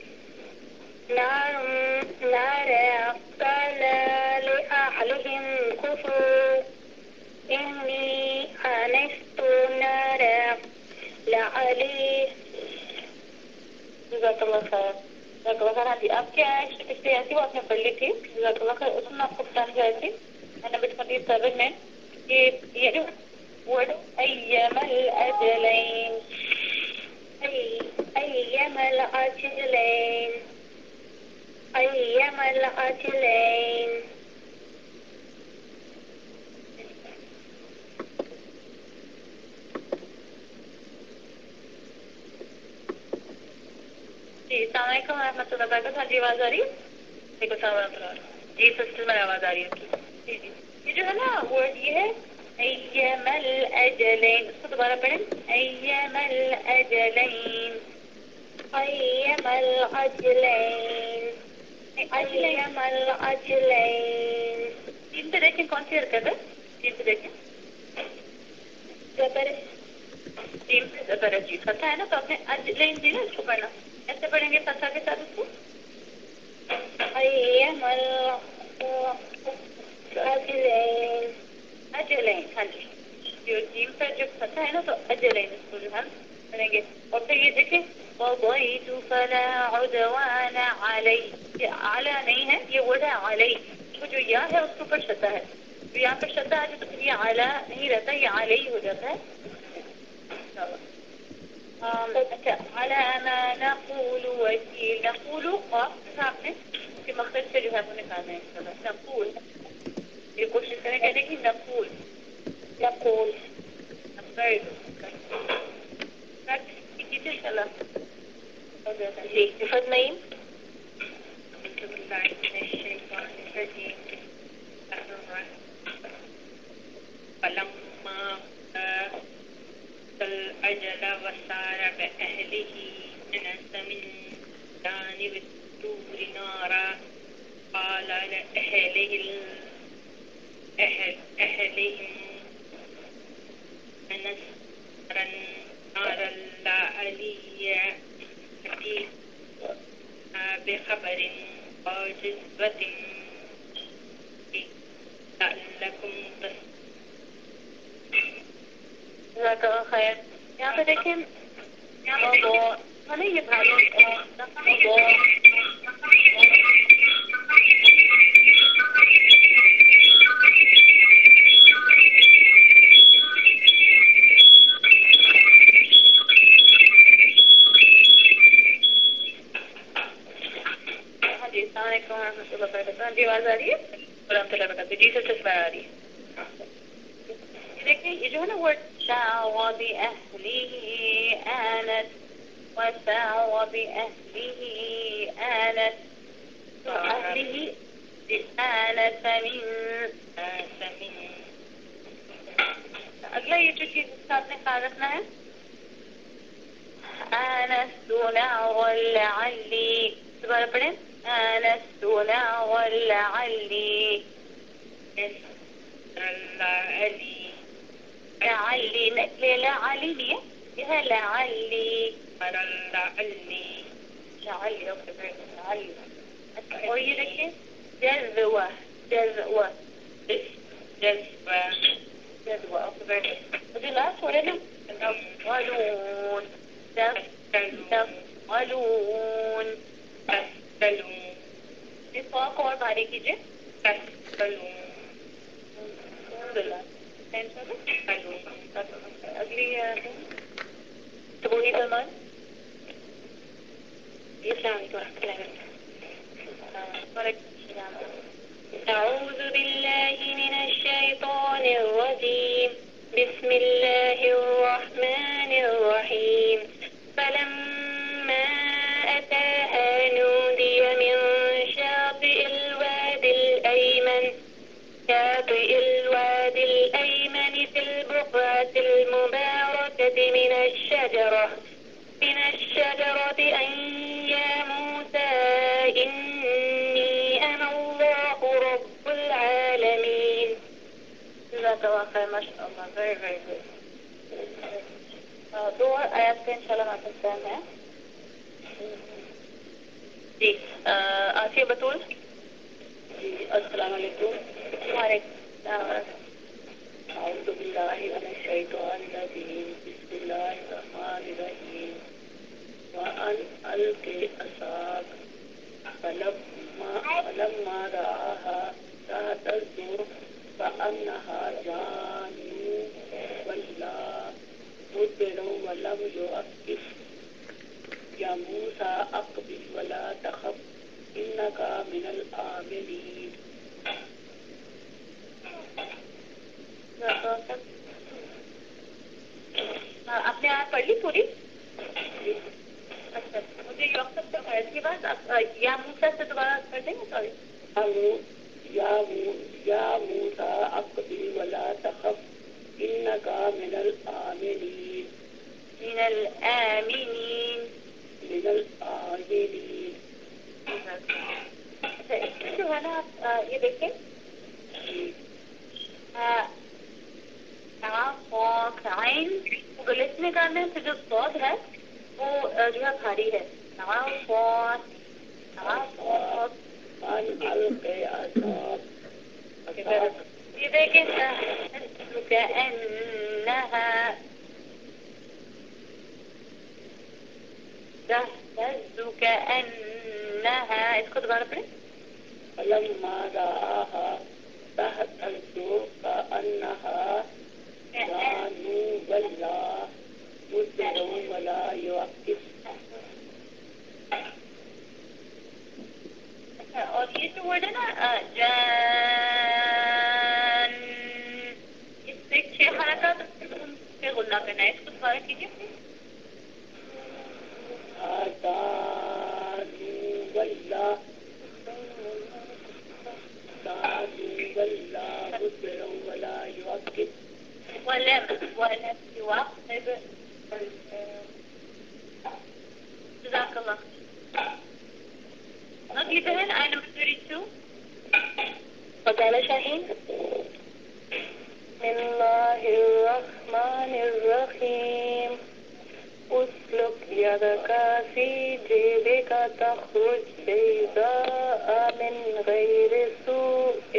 نارا قال لأهلهم كفوا إني آنست نارا لعلي جزاک اللہ خیر. جزاک اللہ خیر. ہاں جی آپ کیا پچھلی ایسی وہ آپ نے پڑھ لی تھی جزاک اللہ خیر. اس میں آپ کو بتانے جا رہی تھی نمبر 27 میں یہ جو ورڈ ایام الاجلین ایام الاجلین ایام الاجلین جی السلام علیکم ورحمۃ اللہ وبرکاتہ. ہاں جی آواز آ رہی ہے؟ وعلیکم السلام ورحمۃ اللہ. جی سسٹر میں آواز آ رہی ہے آپ کی. جی جی یہ جو ہے نا ورڈ یہ ہے ایام الاجلین. اس کو دوبارہ پڑھیں. ایام الاجلین ایام الاجلین ایام الاجلین. تین پہ دیکھیں کون سی حرکت ہے. تین پہ دیکھیں زبر. تین پہ زبر جی فتح ہے نا تو آپ نے اجلین دی نا اس کو پڑھنا. ایسے پڑھیں گے فتح کے ساتھ اس کو ایام الاجلین اجلین. ہاں جی جو جیم پر جو فتح ہے نا تو اجلین اس کو جو ہم پڑھیں گے. اور پھر یہ دیکھیں قضیت فلا عدوان علی. یہ اعلیٰ نہیں ہے یہ ورڈ ہے علی. وہ جو یا ہے اس کے اوپر شدہ ہے تو یہاں پر شدہ آ جائے تو پھر یہ اعلیٰ نہیں رہتا یہ علی ہو جاتا ہے. اچھا على ما نقول وكيل. نقول قاف آپ نے کہ مقصد سے جو ہے وہ نکالنا ہے. نقول یہ کوشش کریں کہنے کی نقول نقول جی صفت نعیم الأجل وسار بأهله أنس من جانب الطور نارا قال لأهلهم أنس نارا لعلي بخبر وجذبة لعلكم جزاک اللہ خیر. یہاں پہ دیکھیں یہ بھائی ہاں جی السلام علیکم ورحمۃ اللہ وبرکاتہ. جی آواز آ رہی ہے ورحمۃ اللہ وبرکاتہ. جی سر چشمہ آ رہی ہے. دیکھیں یہ جو ہے نا ورڈ ساوى بأهله آنس وساوى بأهله آنس أهله آنس من. اگلا یہ جو چیز اس کا آپ نے خیال رکھنا ہے آنست نارا لعلی. دوبارہ پڑھیں آنست نارا لعلی. لعلی لعلی نہیں ہے یہ ہے لعلی لعلی. اور یہ دیکھیں جذوہ جذوہ جذوہ. مجھے لاسٹ ہو رہے نا تفعلون تفعلون اس کو اور بھاری کیجیے. تفعلون اگلی تو وہی فرمان. أعوذ بالله من الشيطان الرجيم بسم الله الرحمن الرحيم فلما أتاها نودي من شاطئ الوادي الأيمن في البقعة المباركة من الشجرة أن يا موسى إني أنا الله رب العالمين. جزاک اللہ خیر. ماشاء اللہ. Very very good. دو اور آیات کا انشاءاللہ ہمارے پاس ٹائم ہے. جی آسیہ بطول. جی السلام علیکم. وعلیکم السلام. اعوذ باللہ من الشیطان الرجیم بسم اللہ الرحمن الرحیم وان الق عصاک فلما رآها تهتز كأنها جان ولا مدبر ولم يعقب يا موسى أقبل ولا تخف إنك من الآمنين. آپ نے آج پڑھ لی پوری؟ اچھا مجھے یوسف سے اس کے بعد یا موسیٰ سے دوبارہ پڑھ دیں گے. سوری. یا موسیٰ اقبل ولا تخف إنك من الآمنين. من الآمنين. اچھا اس میں جو ہے نا آپ یہ دیکھیں عین کو گلت میں کرنا ہے. پھر جو صوت ہے وہ جو ہے بھاری ہے. یہ دیکھیں تهتز كأنها. اس کو دوبارہ پڑھیں. فلما رآها تهتز كأنها جان ولا مدبر ولا يعقب. اور یہ جو ورڈ ہے نا جان اس سے 6 حرکات پہ غنہ کرنا ہے. اس کو دوبارہ کیجیے. ولم يعقب. جزاك الله. نقل بهن آية number 32. وقال شاهين بسم الله الرحمن الرحيم اسلك يدك في جيبك تخرج بيضاء من غير سوء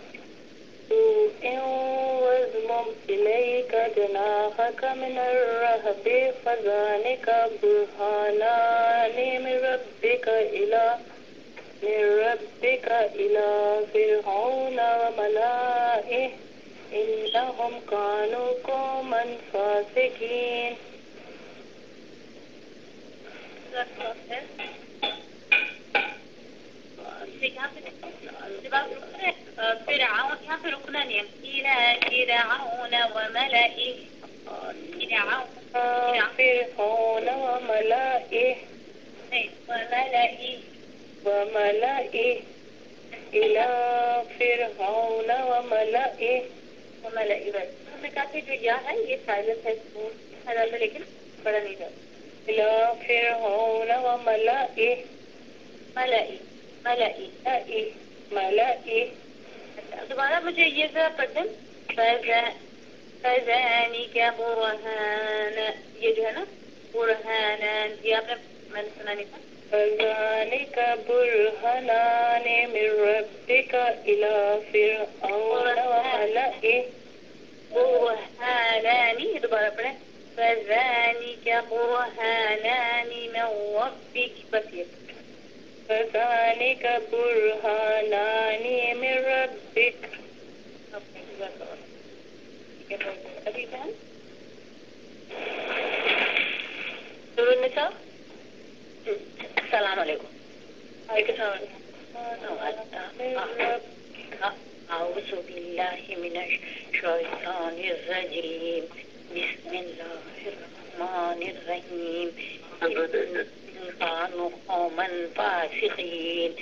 واضمم إليك جناحك من الرهب فذلك برهانان من ربك إلى فرعون وملئه إنهم كانوا قوما فاسقين. فرعون یہاں پہ رکنا نہیں ہے. فرعون وملئه. فرعون وملئه إلى فرعون وملئه. بس ہم نے کہا کہ جو یا ہے یہ سائلنس ہے. لیکن بڑا نہیں جاتا. إلى فرعون وملئه. ملئه. دوبارہ مجھے یہ ذرا پڑھ دیں. فذلك برهان. یہ جو ہے نا برهانان یہ آپ نے میں نے سنا نہیں تھا. فذلك برهانان من ربك إلى فرعون وملئه. برهانان یہ دوبارہ پڑھیں. فذلك برهانان من ربك. بس یہ فذلك برهانان من ربك. أعوذ بالله من الشيطان الرجيم بسم الله الرحمن الرحيم كانوا قوما فاسقين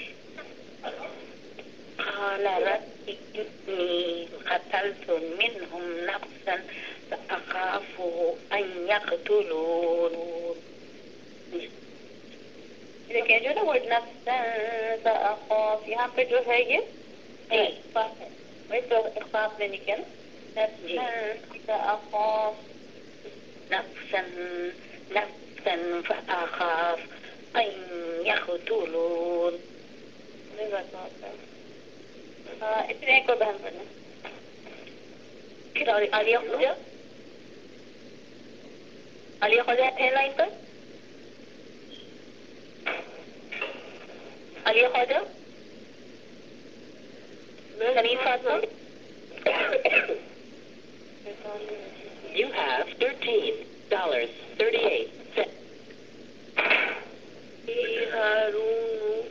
قال رب إني قتلت منهم نفسا فأخاف أن يقتلون. لیکن جو نا ورڈ نفسن فأخاف یہاں پہ جو ہے یہ اخفاف ہے. وہی تو اخفاف میں نکل نفسن فأخاف نفسن فأخاف أن يقتلون. اتنے ایک اور بہن پڑھنا. پھر عالیہ خواجہ ہے لائن پر. عالیہ خواجہ سنین فاطمہ. You have $13.38. هارون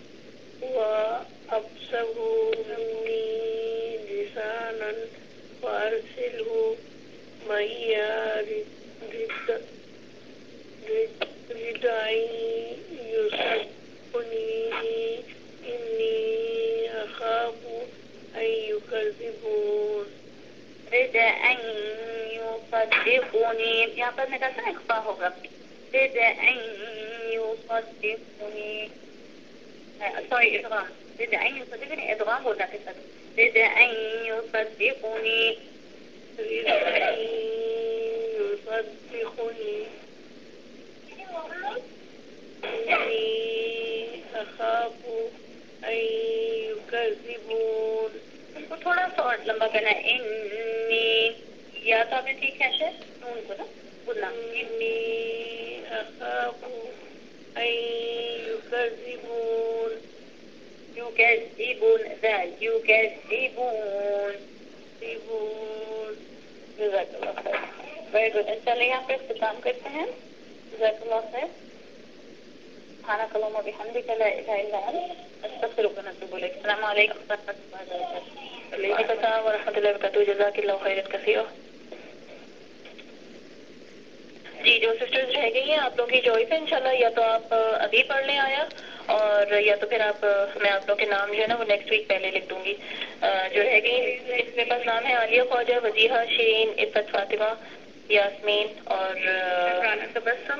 وأبصر مني لسانا وأرسله معي رداء يصدقني إني أخاف أن يكذبون. رداء يصدقني یہاں پر میں کہا تھا اخفا ہوگا. رداء يصدقني سوری ادغام. رداء يصدقني ادغام ہوتا ہے سب. رداء يصدقني رداء يصدقني إني أخاف أن يكذبون. اس کو تھوڑا سا اور لمبا کرنا ہے. انی یا تو آپ نے ٹھیک ہے شاید نون کو نا بولنا. إني أخاف أن يكذبون. يكذبون ذال يكذبون. جزاک اللہ خیر. Very good. چلے یہاں پہ اختتام کرتے ہیں. جزاک اللہ خیر. سبحانك اللهم وبحمدك لا اله الا انت استغفرك ونتوب اليك. السلام علیکم ورحمۃ اللہ وبرکاتہ. وعلیکم السلام ورحمۃ اللہ وبرکاتہ. جزاک اللہ خیرا کثیرا. جی جو سسٹرز رہ گئی ہیں آپ لوگوں کی چوائس ہے انشاءاللہ. یا تو آپ ابھی پڑھ لیں آیا اور یا تو پھر آپ میں آپ لوگوں کے نام جو ہے نا وہ نیکسٹ ویک پہلے لکھ دوں گی. جو رہ گئی میرے پاس نام ہے عالیہ خواجہ, وجیحہ, شیرین, عفت فاطمہ, یاسمین اور تبسم.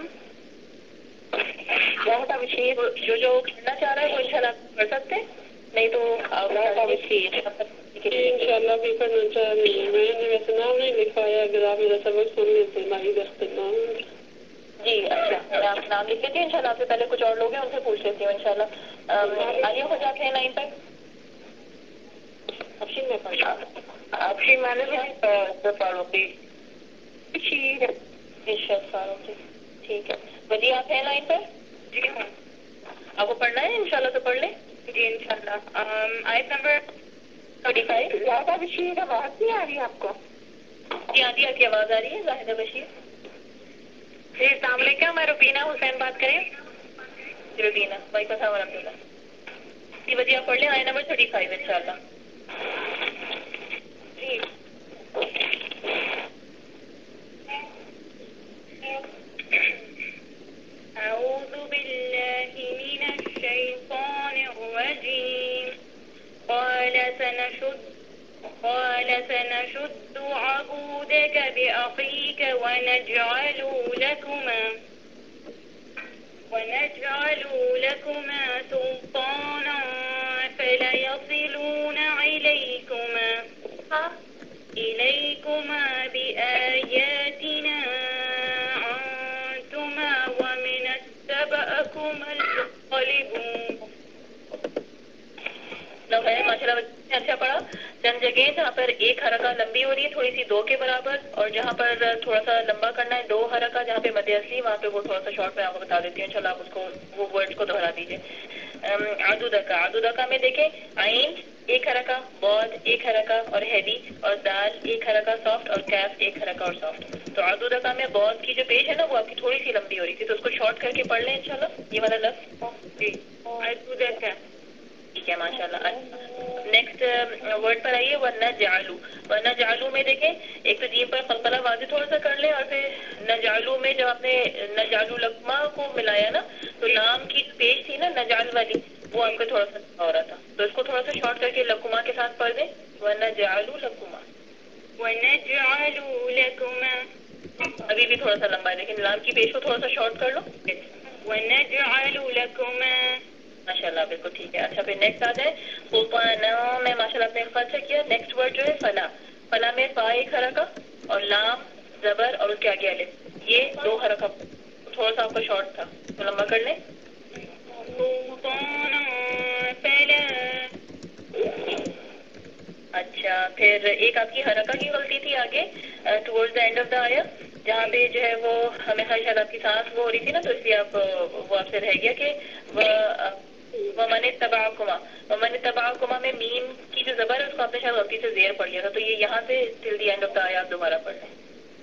راحتہ بشیر. جو کرنا چاہ رہا ہے وہ انشاءاللہ کر سکتے ہیں, نہیں تو راحتہ بشیر انشاءاللہ بھی کرنا چاہ رہی ہوں. میں نے ویسے نام نہیں لکھوایا. اگر آپ میرا سبق سن لیتے ہماری اختتام. جی اچھا میں آپ نام لکھ لیتی ہوں انشاءاللہ. آپ سے پہلے کچھ اور لوگ ہیں ان سے پوچھ لیتی ہوں انشاءاللہ. عالیہ ہو جاتے ہیں 9 تک. افشین میں پڑھا. افشین میں نے فاروقی فاروقی ٹھیک ہے. وجی آپ ہیں 9 پر. جی ہوں. آپ کو پڑھنا ہے انشاءاللہ تو پڑھ لیں. جی انشاءاللہ. آیت نمبر 35. زاہدہ بشیر آواز نہیں آ رہی آپ کو؟ جی آتی آپ کی آواز آ رہی ہے زاہدہ بشیر. جی السلام علیکم. میں روبینہ حسین بات کریں. روبینہ وعلیکم السلام ورحمۃ اللہ. جی وجی آپ پڑھ لیں آیت نمبر 35 انشاءاللہ. جی أعوذ بالله من الشيطان الرجيم. قال سنشد عضدك بأخيك ونجعل لكما سلطانا فلا يصلون إليكما بآياتنا أنتما ومن اتبعكما الغالبون. ماشاءاللہ اچھا پڑھا. چند جگہ جہاں پر ایک حرکہ لمبی ہو رہی ہے تھوڑی سی 2 کے برابر, اور جہاں پر تھوڑا سا لمبا کرنا ہے 2 حرکہ جہاں پہ مد اصلی وہاں پہ وہ تھوڑا سا شارٹ میں آپ کو بتا دیتی ہوں انشاءاللہ. آپ اس کو وہ ورڈز کو دہرا دیجیے. عضدک میں دیکھیں عین ایک حرکہ, بعد ایک حرکہ اور ہیوی, اور دال ایک حرکہ سافٹ, اور کیف ایک حرکہ اور سافٹ. تو عضدک میں بعد کی جو پیش ہے نا وہ آپ کی تھوڑی سی لمبی ہو رہی تھی, تو اس کو شارٹ کر کے پڑھ لیں انشاءاللہ یہ والا لفظ. جی عدودك. ٹھیک ہے ماشاء اللہ. نیکسٹ ورڈ پر آئیے وَنَجْعَلُ. وَنَجْعَلُ میں دیکھیں ایک تو جیم پر قلقلہ واضح تھوڑا سا کر لیں اور پھر نجعلو میں جب آپ نے نجعلو لقمہ کو ملایا نا تو لام کی جو پیش تھی نا نجعل والی وہ آپ کو تھوڑا سا ہو رہا تھا تو اس کو تھوڑا سا شارٹ کر کے لقمہ کے ساتھ پڑھ دیں وَنَجْعَلُ لَكُمَا. وَنَجْعَلُ لَكُمَا. ابھی بھی تھوڑا سا لمبا ہے لیکن لام کی پیش کو تھوڑا سا شارٹ کر لو. وَنَجْعَلُ لَكُمَا. ماشاء اللہ بالکل ٹھیک ہے. اچھا پھر نیکسٹ آ جائے فنا میں ماشاء اللہ آپ نے اچھا کیا. نیکسٹ ورڈ جو ہے فلا. فلا میں فا ایک حرکہ اور لام زبر اور اس کے آگے الف یہ دو حرکہ تھوڑا سا آپ کا شارٹ تھا تو لمبا کر لیں. اچھا پھر ایک آپ کی حرکہ کی غلطی تھی آگے towards the end of the آیا جہاں پہ جو ہے وہ ہمیں شاید آپ کی سانس وہ ہو رہی تھی نا تو اس لیے آپ وہ آپ سے رہ گیا کہ وَمَنِ اتَّبَعَكُمَا. وَمَنِ اتَّبَعَكُمَا میں میم کی جو زبر ہے اس کو آپ نے شاید غلطی سے زیر پڑھ لیا تھا تو یہ یہاں سے ٹل دی اینڈ آف دا آیا آپ دوبارہ پڑھ لیں.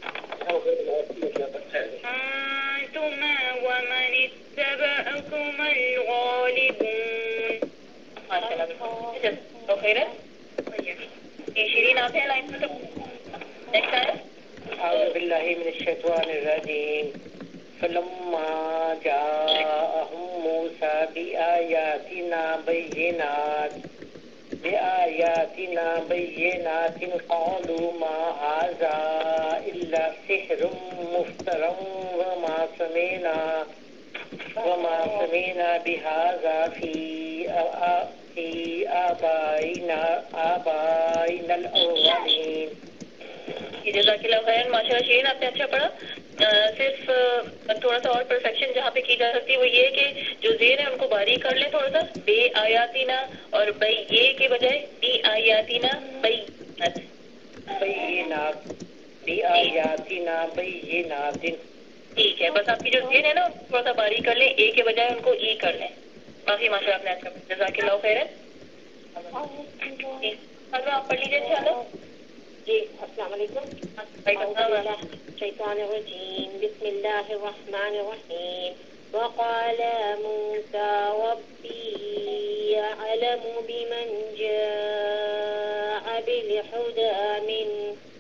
أنتما ومن اتبعكم الغالبون. ماشاء اللہ تو خیر ہے. شیرین آپ ہیں لائن میں تو نیکسٹ آیا. أعوذ بالله من الشيطان الرجيم فلما جاءهم موسى بآياتنا بينات قالوا ما هذا إلا سحر مفترى وما سمعنا بهذا في آبائنا الأولين. جزاک اللہ خیر. ماشاء اللہ شیرین آپ نے اچھا پڑھا. صرف تھوڑا سا اور پرفیکشن جہاں پہ کی جا سکتی ہے وہ یہ کہ جو زیر ہے ان کو باریک کر لیں تھوڑا سا بے آیاتینا اور یہ کے بجائے بی آیاتینا بینات. ٹھیک ہے بس آپ کی جو زیر ہے نا تھوڑا سا باریک کر لیں اے کے بجائے ان کو ای کر لیں. باقی ماشاء اللہ آپ نے اچھا پڑھا. جزاک اللہ خیر. آپ پڑھ لیجیے انشاءاللہ. جی السلام علیکم. الشیطان الرجیم بسم اللہ الرحمن الرحیم. وقال موسى ربي أعلم بمن جاء بالهدى من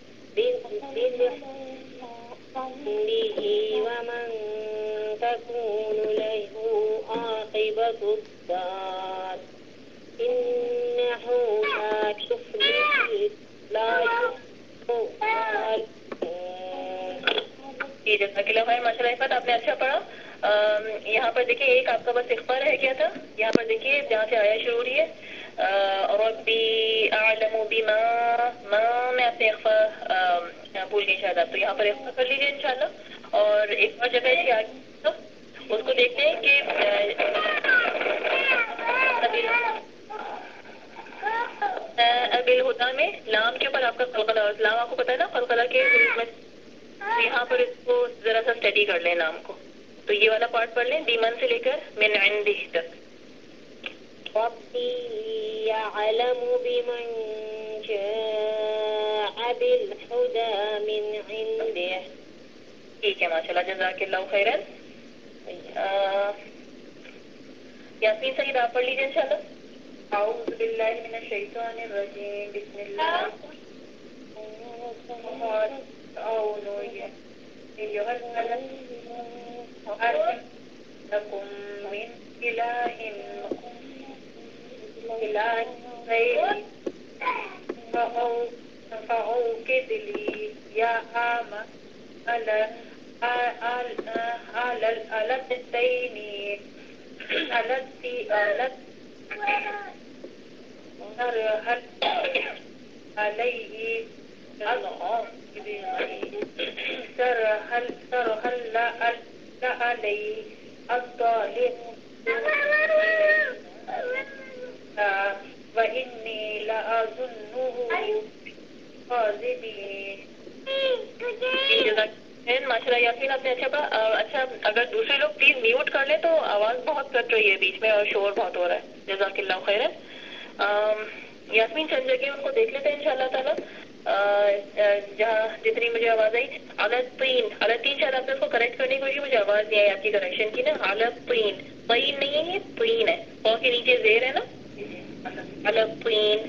ومن تكون له عاقبة الدار إنه لا يفلح جزاک اللہ خیر. ماشاء اللہ عفت آپ نے اچھا پڑھا. یہاں پر دیکھیے ایک آپ کا بس اخفا رہ گیا تھا. یہاں پر دیکھیے جہاں سے آیا شروع ہوئی ہے ربی اعلم بما ما میں آپ نے اخفا بھول گئی شاید آپ تو یہاں پر اخفا کر لیجیے انشاءاللہ. اور ایک اور جگہ سے آگے اس کو دیکھتے ہیں کہ بالہدا میں لام کے اوپر آپ کا قلقلہ اور لام آپ کو پتا ہے نا قلقلہ کے یہاں پر اس کو ذرا سا اسٹڈی کر لیں لام کو تو یہ والا پارٹ پڑھ لیں بیمن سے لے کر من عندہ تک. ربي يعلم بمن جاء بالهدى من عنده. ٹھیک ہے ماشاء اللہ جزاک اللہ خیرن. یاسمین سعید آپ پڑھ لیجیے انشاءاللہ. اعوذ باللہ من الشیطان الرجیم بسم اللہ لکم من الہ غیر فأوقد لی یا وإني لأظنه كاذبين. ماشاء اللہ یاسمین آپ نے اچھا پڑھا. اچھا اگر دوسرے لوگ پلیز میوٹ کر لیں تو آواز بہت کٹ رہی ہے بیچ میں اور شور بہت ہو رہا ہے. جزاک اللہ خیرن. یاسمین چند جگہ ان کو دیکھ لیتے ہیں انشاءاللہ تعالیٰ. جہاں جتنی مجھے آواز آئی الطین شاید آپ نے اس کو کریکٹ کرنے کی کوشش، مجھے آواز نہیں آئی آپ کی کریکشن کی نا. الطین طین نہیں ہے، یہ طین ہے، اور کے نیچے زیر ہے نا. الطین.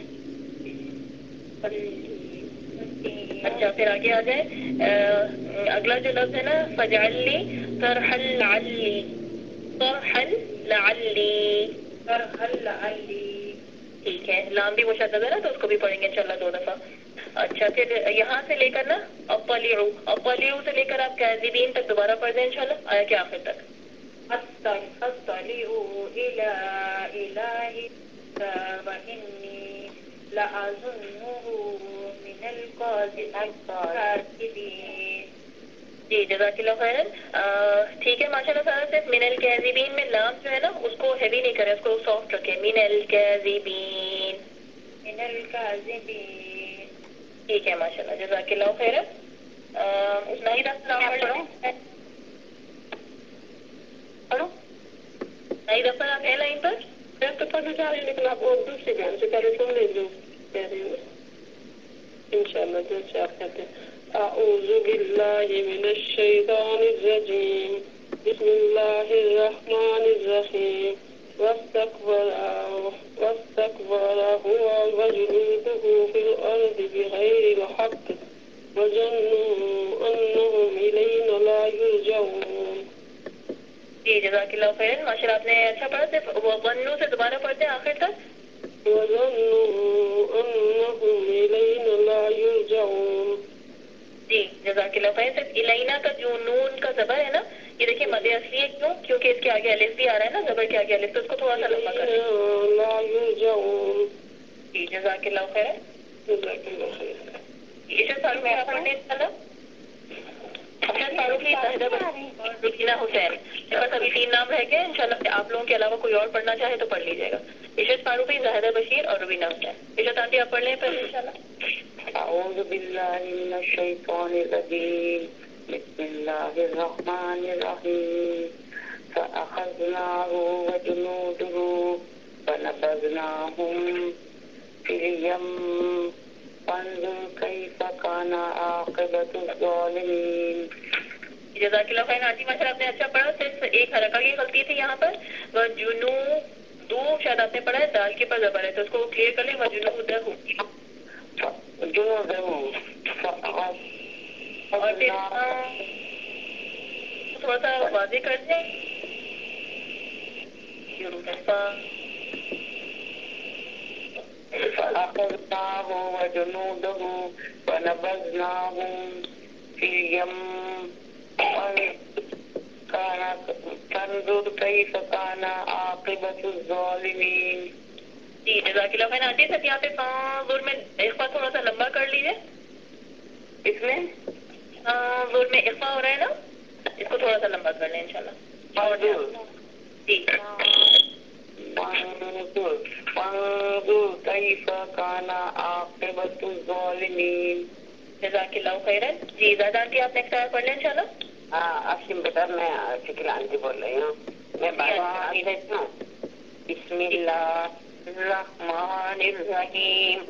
اچھا پھر آگے آ جائے. اگلا جو لفظ ہے نا فجعل لی طرحا لعلی. طرحا لعلی. طرحا لعلی. ٹھیک ہے، لام بھی مشدد ہے نا تو اس کو بھی پڑھیں گے انشاءاللہ 2 دفعہ. اچھا پھر یہاں سے لے کر نا اطلعو سے لے کر آپ کاذبین تک دوبارہ پڑھ دیں انشاءاللہ آیا کہ آخر تک. اطلعو الی الہ وانی لأظنه من الكاذبین. جی جزاک اللہ خیرن. ٹھیک ہے ماشاء اللہ سارا. صرف من الکاذبین میں لام جو ہے نا اس کو ہیوی نہیں کریں، اس کو سافٹ رکھیں. من الکاذبین. من الکاذبین. ٹھیک ہے ماشاء اللہ جزاک اللہ خیرن. نہیں دفتر آپ ہے لائن پر؟ میں تو پڑھنا چاہ رہی ہوں لیکن آپ اور دوسرے بیان سے پہلے سن لیں جو کہہ رہی ہوں انشاءاللہ جو سے آپ کہتے ہیں. اعوذ باللہ من الشیطان الرجیم بسم اللہ الرحمن الرحیم. واستكبر هو وجنوده في الأرض بغير الحق وظنوا أنهم إلينا لا يرجعون. جی جزاک اللہ خیر. ماشاء اللہ آپ نے اچھا پڑھا. صرف وظنوا سے دوبارہ پڑھتے ہیں آخر تک. وظنوا أنهم إلينا لا يرجعون. جی جزاک اللہ خیر. صرف الینا کا جو نون کا زبر ہے نا یہ دیکھیے مد اصلی ہے. کیوں؟ کیونکہ اس کے آگے الف بھی آ رہا ہے نا زبر کے آگے الف، تو اس کو تھوڑا سا لمبا کریں. لا يرجعون. جی جزاک اللہ خیر. جزاک اللہ خیر. ارشاد فاروقی آپ پڑھیں انشاءاللہ. ارشاد فاروقی، زاہدہ بشیر اور روبینہ حسین. میرے پاس ابھی 3 نام رہ گئے. انشاءاللہ آپ لوگوں کے علاوہ کوئی اور پڑھنا چاہے تو پڑھ لیجیے گا. ارشاد فاروقی، زاہدہ بشیر اور روبینہ حسین. ارشاد آنٹی آپ پڑھ لیں پہلے انشاءاللہ. اعوذ باللہ من الشیطان الرجیم بسم اللہ الرحمن الرحیم. فأخذناه وجنوده فنبذناهم في اليم فانظر كيف كان عاقبة الظالمين. جزاک اللہ خیر. آنٹی ماشاء اللہ آپ نے اچھا پڑھا. صرف ایک حرکہ کی غلطی تھی یہاں پر. وجنودو شاید آپ نے پڑھا ہے دال کے پر زبر ہے تو اس کو کلیئر کر لیں. وجنودہ اور پھر تھوڑا سا واضح کر دیں. فأخذناه وجنوده فنبذناهم في اليم فانظر كيف كان عاقبة الظالمين. جی جزاک اللہ خیر. آنٹی سر یہاں پہ فانظر میں اخفا تھوڑا سا لمبا کر لیجیے. اس میں فانظر میں اخفا ہو رہا ہے نا، اس کو تھوڑا سا لمبا کر لیں انشاءاللہ. جی فانظر كيف كان عاقبة الظالمين. جزاک اللہ خیرن. جی زیادہ آنٹی آپ نیکسٹ آیت پڑھ لیں انشاءاللہ. افشین بیٹا میں شکل آنٹی بول رہی ہوں. میں بات بسم اللہ الرحمن الرحیم.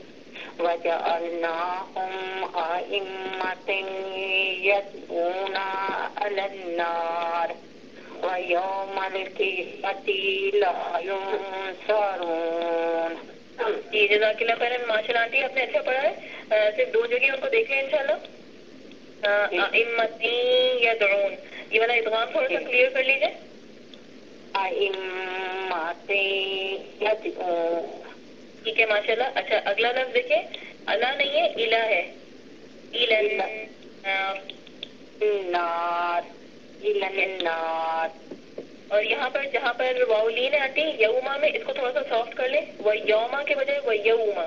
وجعلناهم أئمة يدعون إلى النار ويوم القيامة لا ينصرون. جی جزاک اللہ خیر. ماشاء اللہ آنٹی آپ نے اچھا پڑھا ہے. صرف 2 جگہ ان کو دیکھ لیں انشاءاللہ. ائمۃ یدعون یہ والا ادغام تھوڑا سا کلیئر کر لیجیے. ائمۃ یدعون. ٹھیک ہے ماشاء اللہ. اچھا اگلا لفظ دیکھیں. اللہ نہیں ہے الہ ہے. النار. اور یہاں پر جہاں پر واؤلین ہے آنٹی یوما میں اس کو تھوڑا سا سافٹ کر لیں. وہ یوما کے بجائے وہ یوما.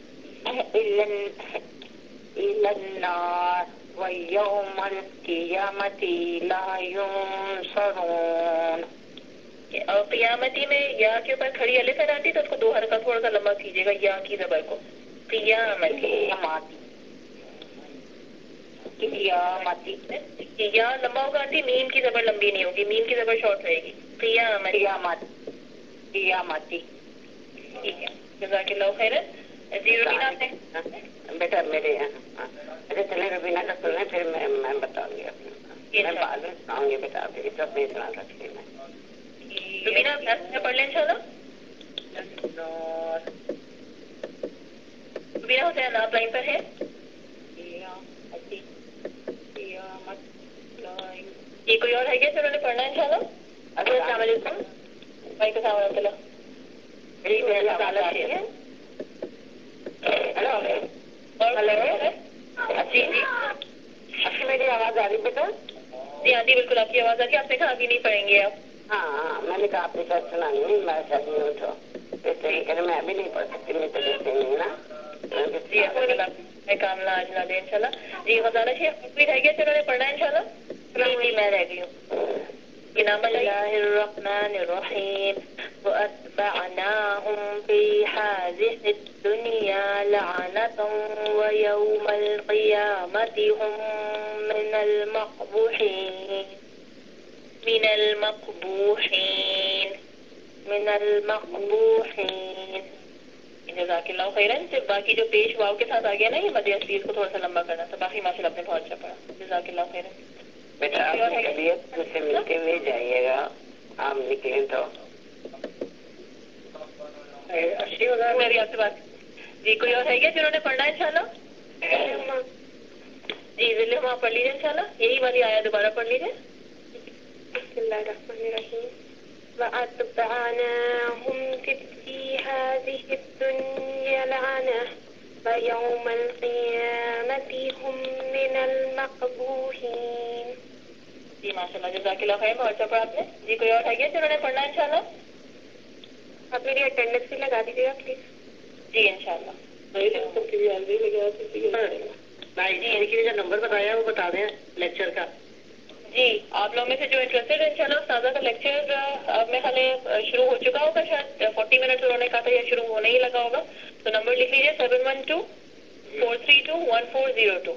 النار ويوم القيامة لا ينصرون. اور قیامتی میں یا کے اوپر کھڑی الف ہے آنٹی تو اس کو 2 حرکات تھوڑا سا لمبا کیجیے گا یا کی زبر کو. قیامتی یا لمبا ہوگا آنٹی. میم کی زبر لمبی نہیں ہوگی، میم کی زبر شارٹ رہے گی. قیامتی. قیامتی. ٹھیک ہے جزاک اللہ خیرن. جی روبینہ سے بیٹا میرے یہاں اچھا چلے روبینہ کا سن لیں پھر میں بتاؤں گی میں بعد میں سناؤں گی بیٹا آپ سب نہیں سنا سکتی میں. روبینہ میں پڑھ لیں انشاءاللہ. روبینہ حسین آپ لائن پر ہیں؟ یہ کوئی اور ہے کیا انہوں نے پڑھنا ہے انشاءاللہ؟ السلام علیکم. وعلیکم السلام ورحمۃ اللہ. جی جی اچھا میری آواز آ رہی بیٹا؟ جی ہاں جی بالکل آپ کی آواز آ رہی ہے. آپ نے کہا ابھی نہیں پڑھیں گے آپ؟ ہاں میں نے کہا آپ نے شاید سنا نہیں میں شاید نہیں اٹھو اس طریقے کرے میں ابھی نہیں پڑھ سکتی میں تو دیکھتے نہیں نا. جی میں کام نہ آج نہ دیں انشاءاللہ. جی غزالہ شیخ کوئی رہ گیا انہوں نے پڑھنا ہے انشاءاللہ؟ جی میں رہ گئی ہوں. بسم اللہ الرحمن الرحیم وَأَتْبَعْنَاهُمْ فِي هَذِهِ الدُّنْيَا لَعْنَةً وَيَوْمَ الْقِيَامَةِ هُمْ مِنَ الْمَقْبُوحِينَ. جزاک اللہ خیرن. صرف باقی جو پیش واو کے ساتھ آ گیا نا یہ مد اصلی اس کو تھوڑا سا لمبا کرنا تھا. باقی ماشاء اللہ آپ نے بہت اچھا پڑھا. جزاک اللہ خیرن. بیٹا آپ کی طبیعت سے ملتے ہوئے جائیے گا آپ نکلیں تو میری آپ سے بات. جی کوئی اور ہے کیا جنہوں نے پڑھنا ہے انشاءاللہ؟ جی ذل وہاں پڑھ لیجیے انشاءاللہ. یہی والی آیا دوبارہ پڑھ لیجیے. بسم اللہ الرحمن الرحیم وَأَتْبَعْنَاهُمْ فِي هَذِهِ الدُّنْيَا لَعْنَةً وَيَوْمَ الْقِيَامَةِ هُمْ مِنَ الْمَقْبُوحِينَ. جی ماشاء اللہ جزاک اللہ خیر. بہت اچھا پڑھا آپ نے. جی کوئی اور ہے کیا جنہوں نے پڑھنا ہے انشاءاللہ؟ آپ میری اٹینڈنس بھی لگا دیجیے گا پلیز. جی انشاءاللہ. جی جو نمبر بتایا وہ بتا دیں لیکچر کا. جی آپ لوگوں میں سے جو انٹرسٹڈ ہے انشاءاللہ استاذہ کا لیکچر اب میں خالی شروع ہو چکا ہوگا شاید 40 منٹ انہوں نے کہا تھا یا شروع ہونے ہی لگا ہوگا. تو نمبر لکھ لیجیے 712-432-1402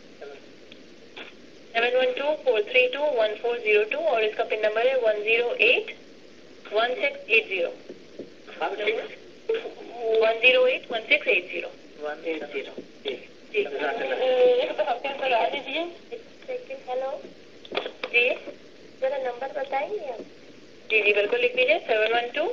712-432-1402 اور اس کا پن نمبر ہے 108-1680 108-1680 جی آ دیجیے. ہیلو جی ذرا نمبر بتائیں گے آپ؟ جی جی بالکل لکھ لیجیے 712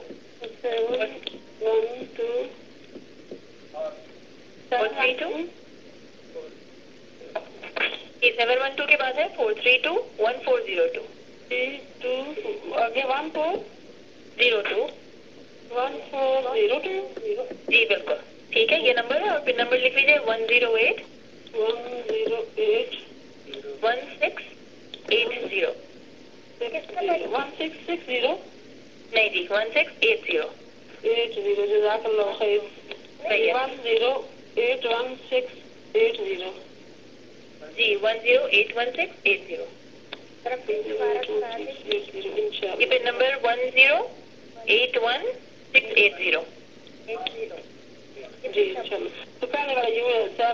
712 کے بعد ہے 432-1402 آگے 02 1402. جی بالکل ٹھیک ہے. یہ نمبر ہے اور پن نمبر لکھ لیجیے 108 1680 1660 نہیں جی 1680 جزاک اللہ خیر. 1081680. جی 1081680 یہ پن نمبر 1081680 جی چلو تو پہلے والا یہ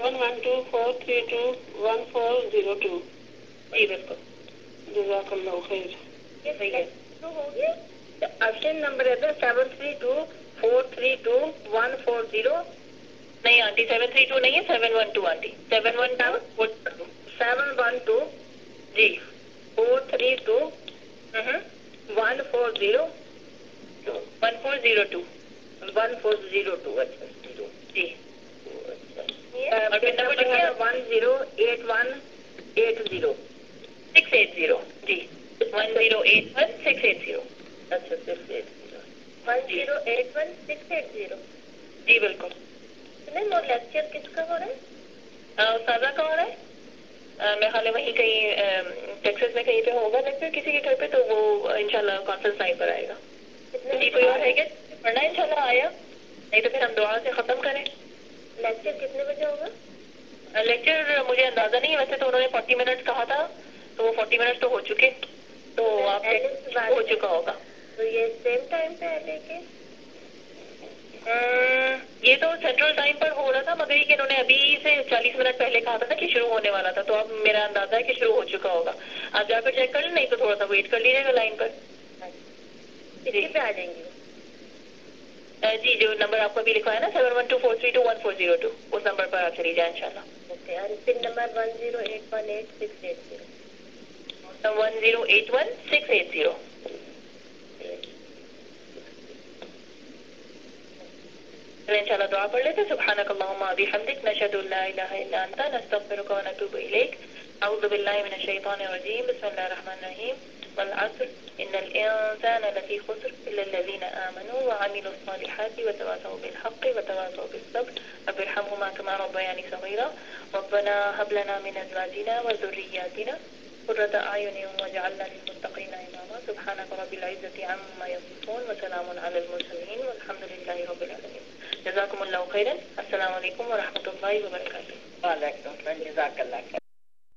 712-432-1402. جی بالکل جزاک اللہ خیر. آپشن نمبر ہے 732-432-140 نہیں آنٹی 732 نہیں ہے 712 آنٹی 712 جی 432 140 1402 اچھا جی اور پن نمبر لکھیے 1081680 680 جی 1081680 اچھا 1081680. جی بالکل. نہیں وہ لیکچر کس کا ہو رہا ہے؟ استاذہ کا ہو رہا ہے. میں خالی وہیں کہیں ٹیکسس میں کہیں پہ ہوگا لیکچر کسی کے گھر پہ تو وہ انشاءاللہ کانفرنس ٹائم پر آئے گا. جی کوئی اور ہے کیا پڑھنا ہے انشاءاللہ آیا نہیں تو پھر ہم دعا سے ختم کریں. لیکچر کتنے بجے ہوگا؟ لیکچر مجھے اندازہ نہیں ہے ویسے تو انہوں نے 40 منٹ کہا تھا تو وہ 40 منٹ تو ہو چکے تو آپ ہو چکا ہوگا. تو یہ سیم ٹائم پہ ہے لے کے یہ تو سینٹرل ٹائم پر ہو رہا تھا مگر یہ کہ انہوں نے ابھی سے 40 منٹ پہلے کہا تھا کہ شروع ہونے والا تھا تو اب میرا اندازہ ہے کہ شروع ہو چکا ہوگا. آپ جا کر چیک کر لیں نہیں تو تھوڑا سا ویٹ کر لیجیے گا لائن پر. کسی پہ آ جائیں گے جی جو نمبر آپ کو ابھی لکھوایا نا 7124321402 اس نمبر پر آپ چلی جائیں انشاءاللہ. اوکے اور پن نمبر 1081860. 1081680. انشاءاللہ دعا پڑھ لیتے. سبحانک اللہم و بحمدک نشہد ان لا الہ الا انت نستغفرک و نتوب الیک. اعوذ باللہ من الشیطان الرجیم. بسم اللہ الرحمن الرحیم. والعصر ان الانسان لفی خسر الا الذین آمنوا وعملوا الصالحات وتواصوا بالحق وتواصوا بالصبر رب ارحمهما كما ربياني صغيرا ربنا هب لنا من ازواجنا وذرياتنا قرة اعین واجعلنا للمتقین اماما. سبحانک رب العزة عما یصفون وسلام علی المرسلین والحمد للہ رب العالمین. جزاکم اللہ خیرا. السلام علیکم ورحمۃ اللہ وبرکاتہ. وعلیکم السلام. جزاک اللہ خیر.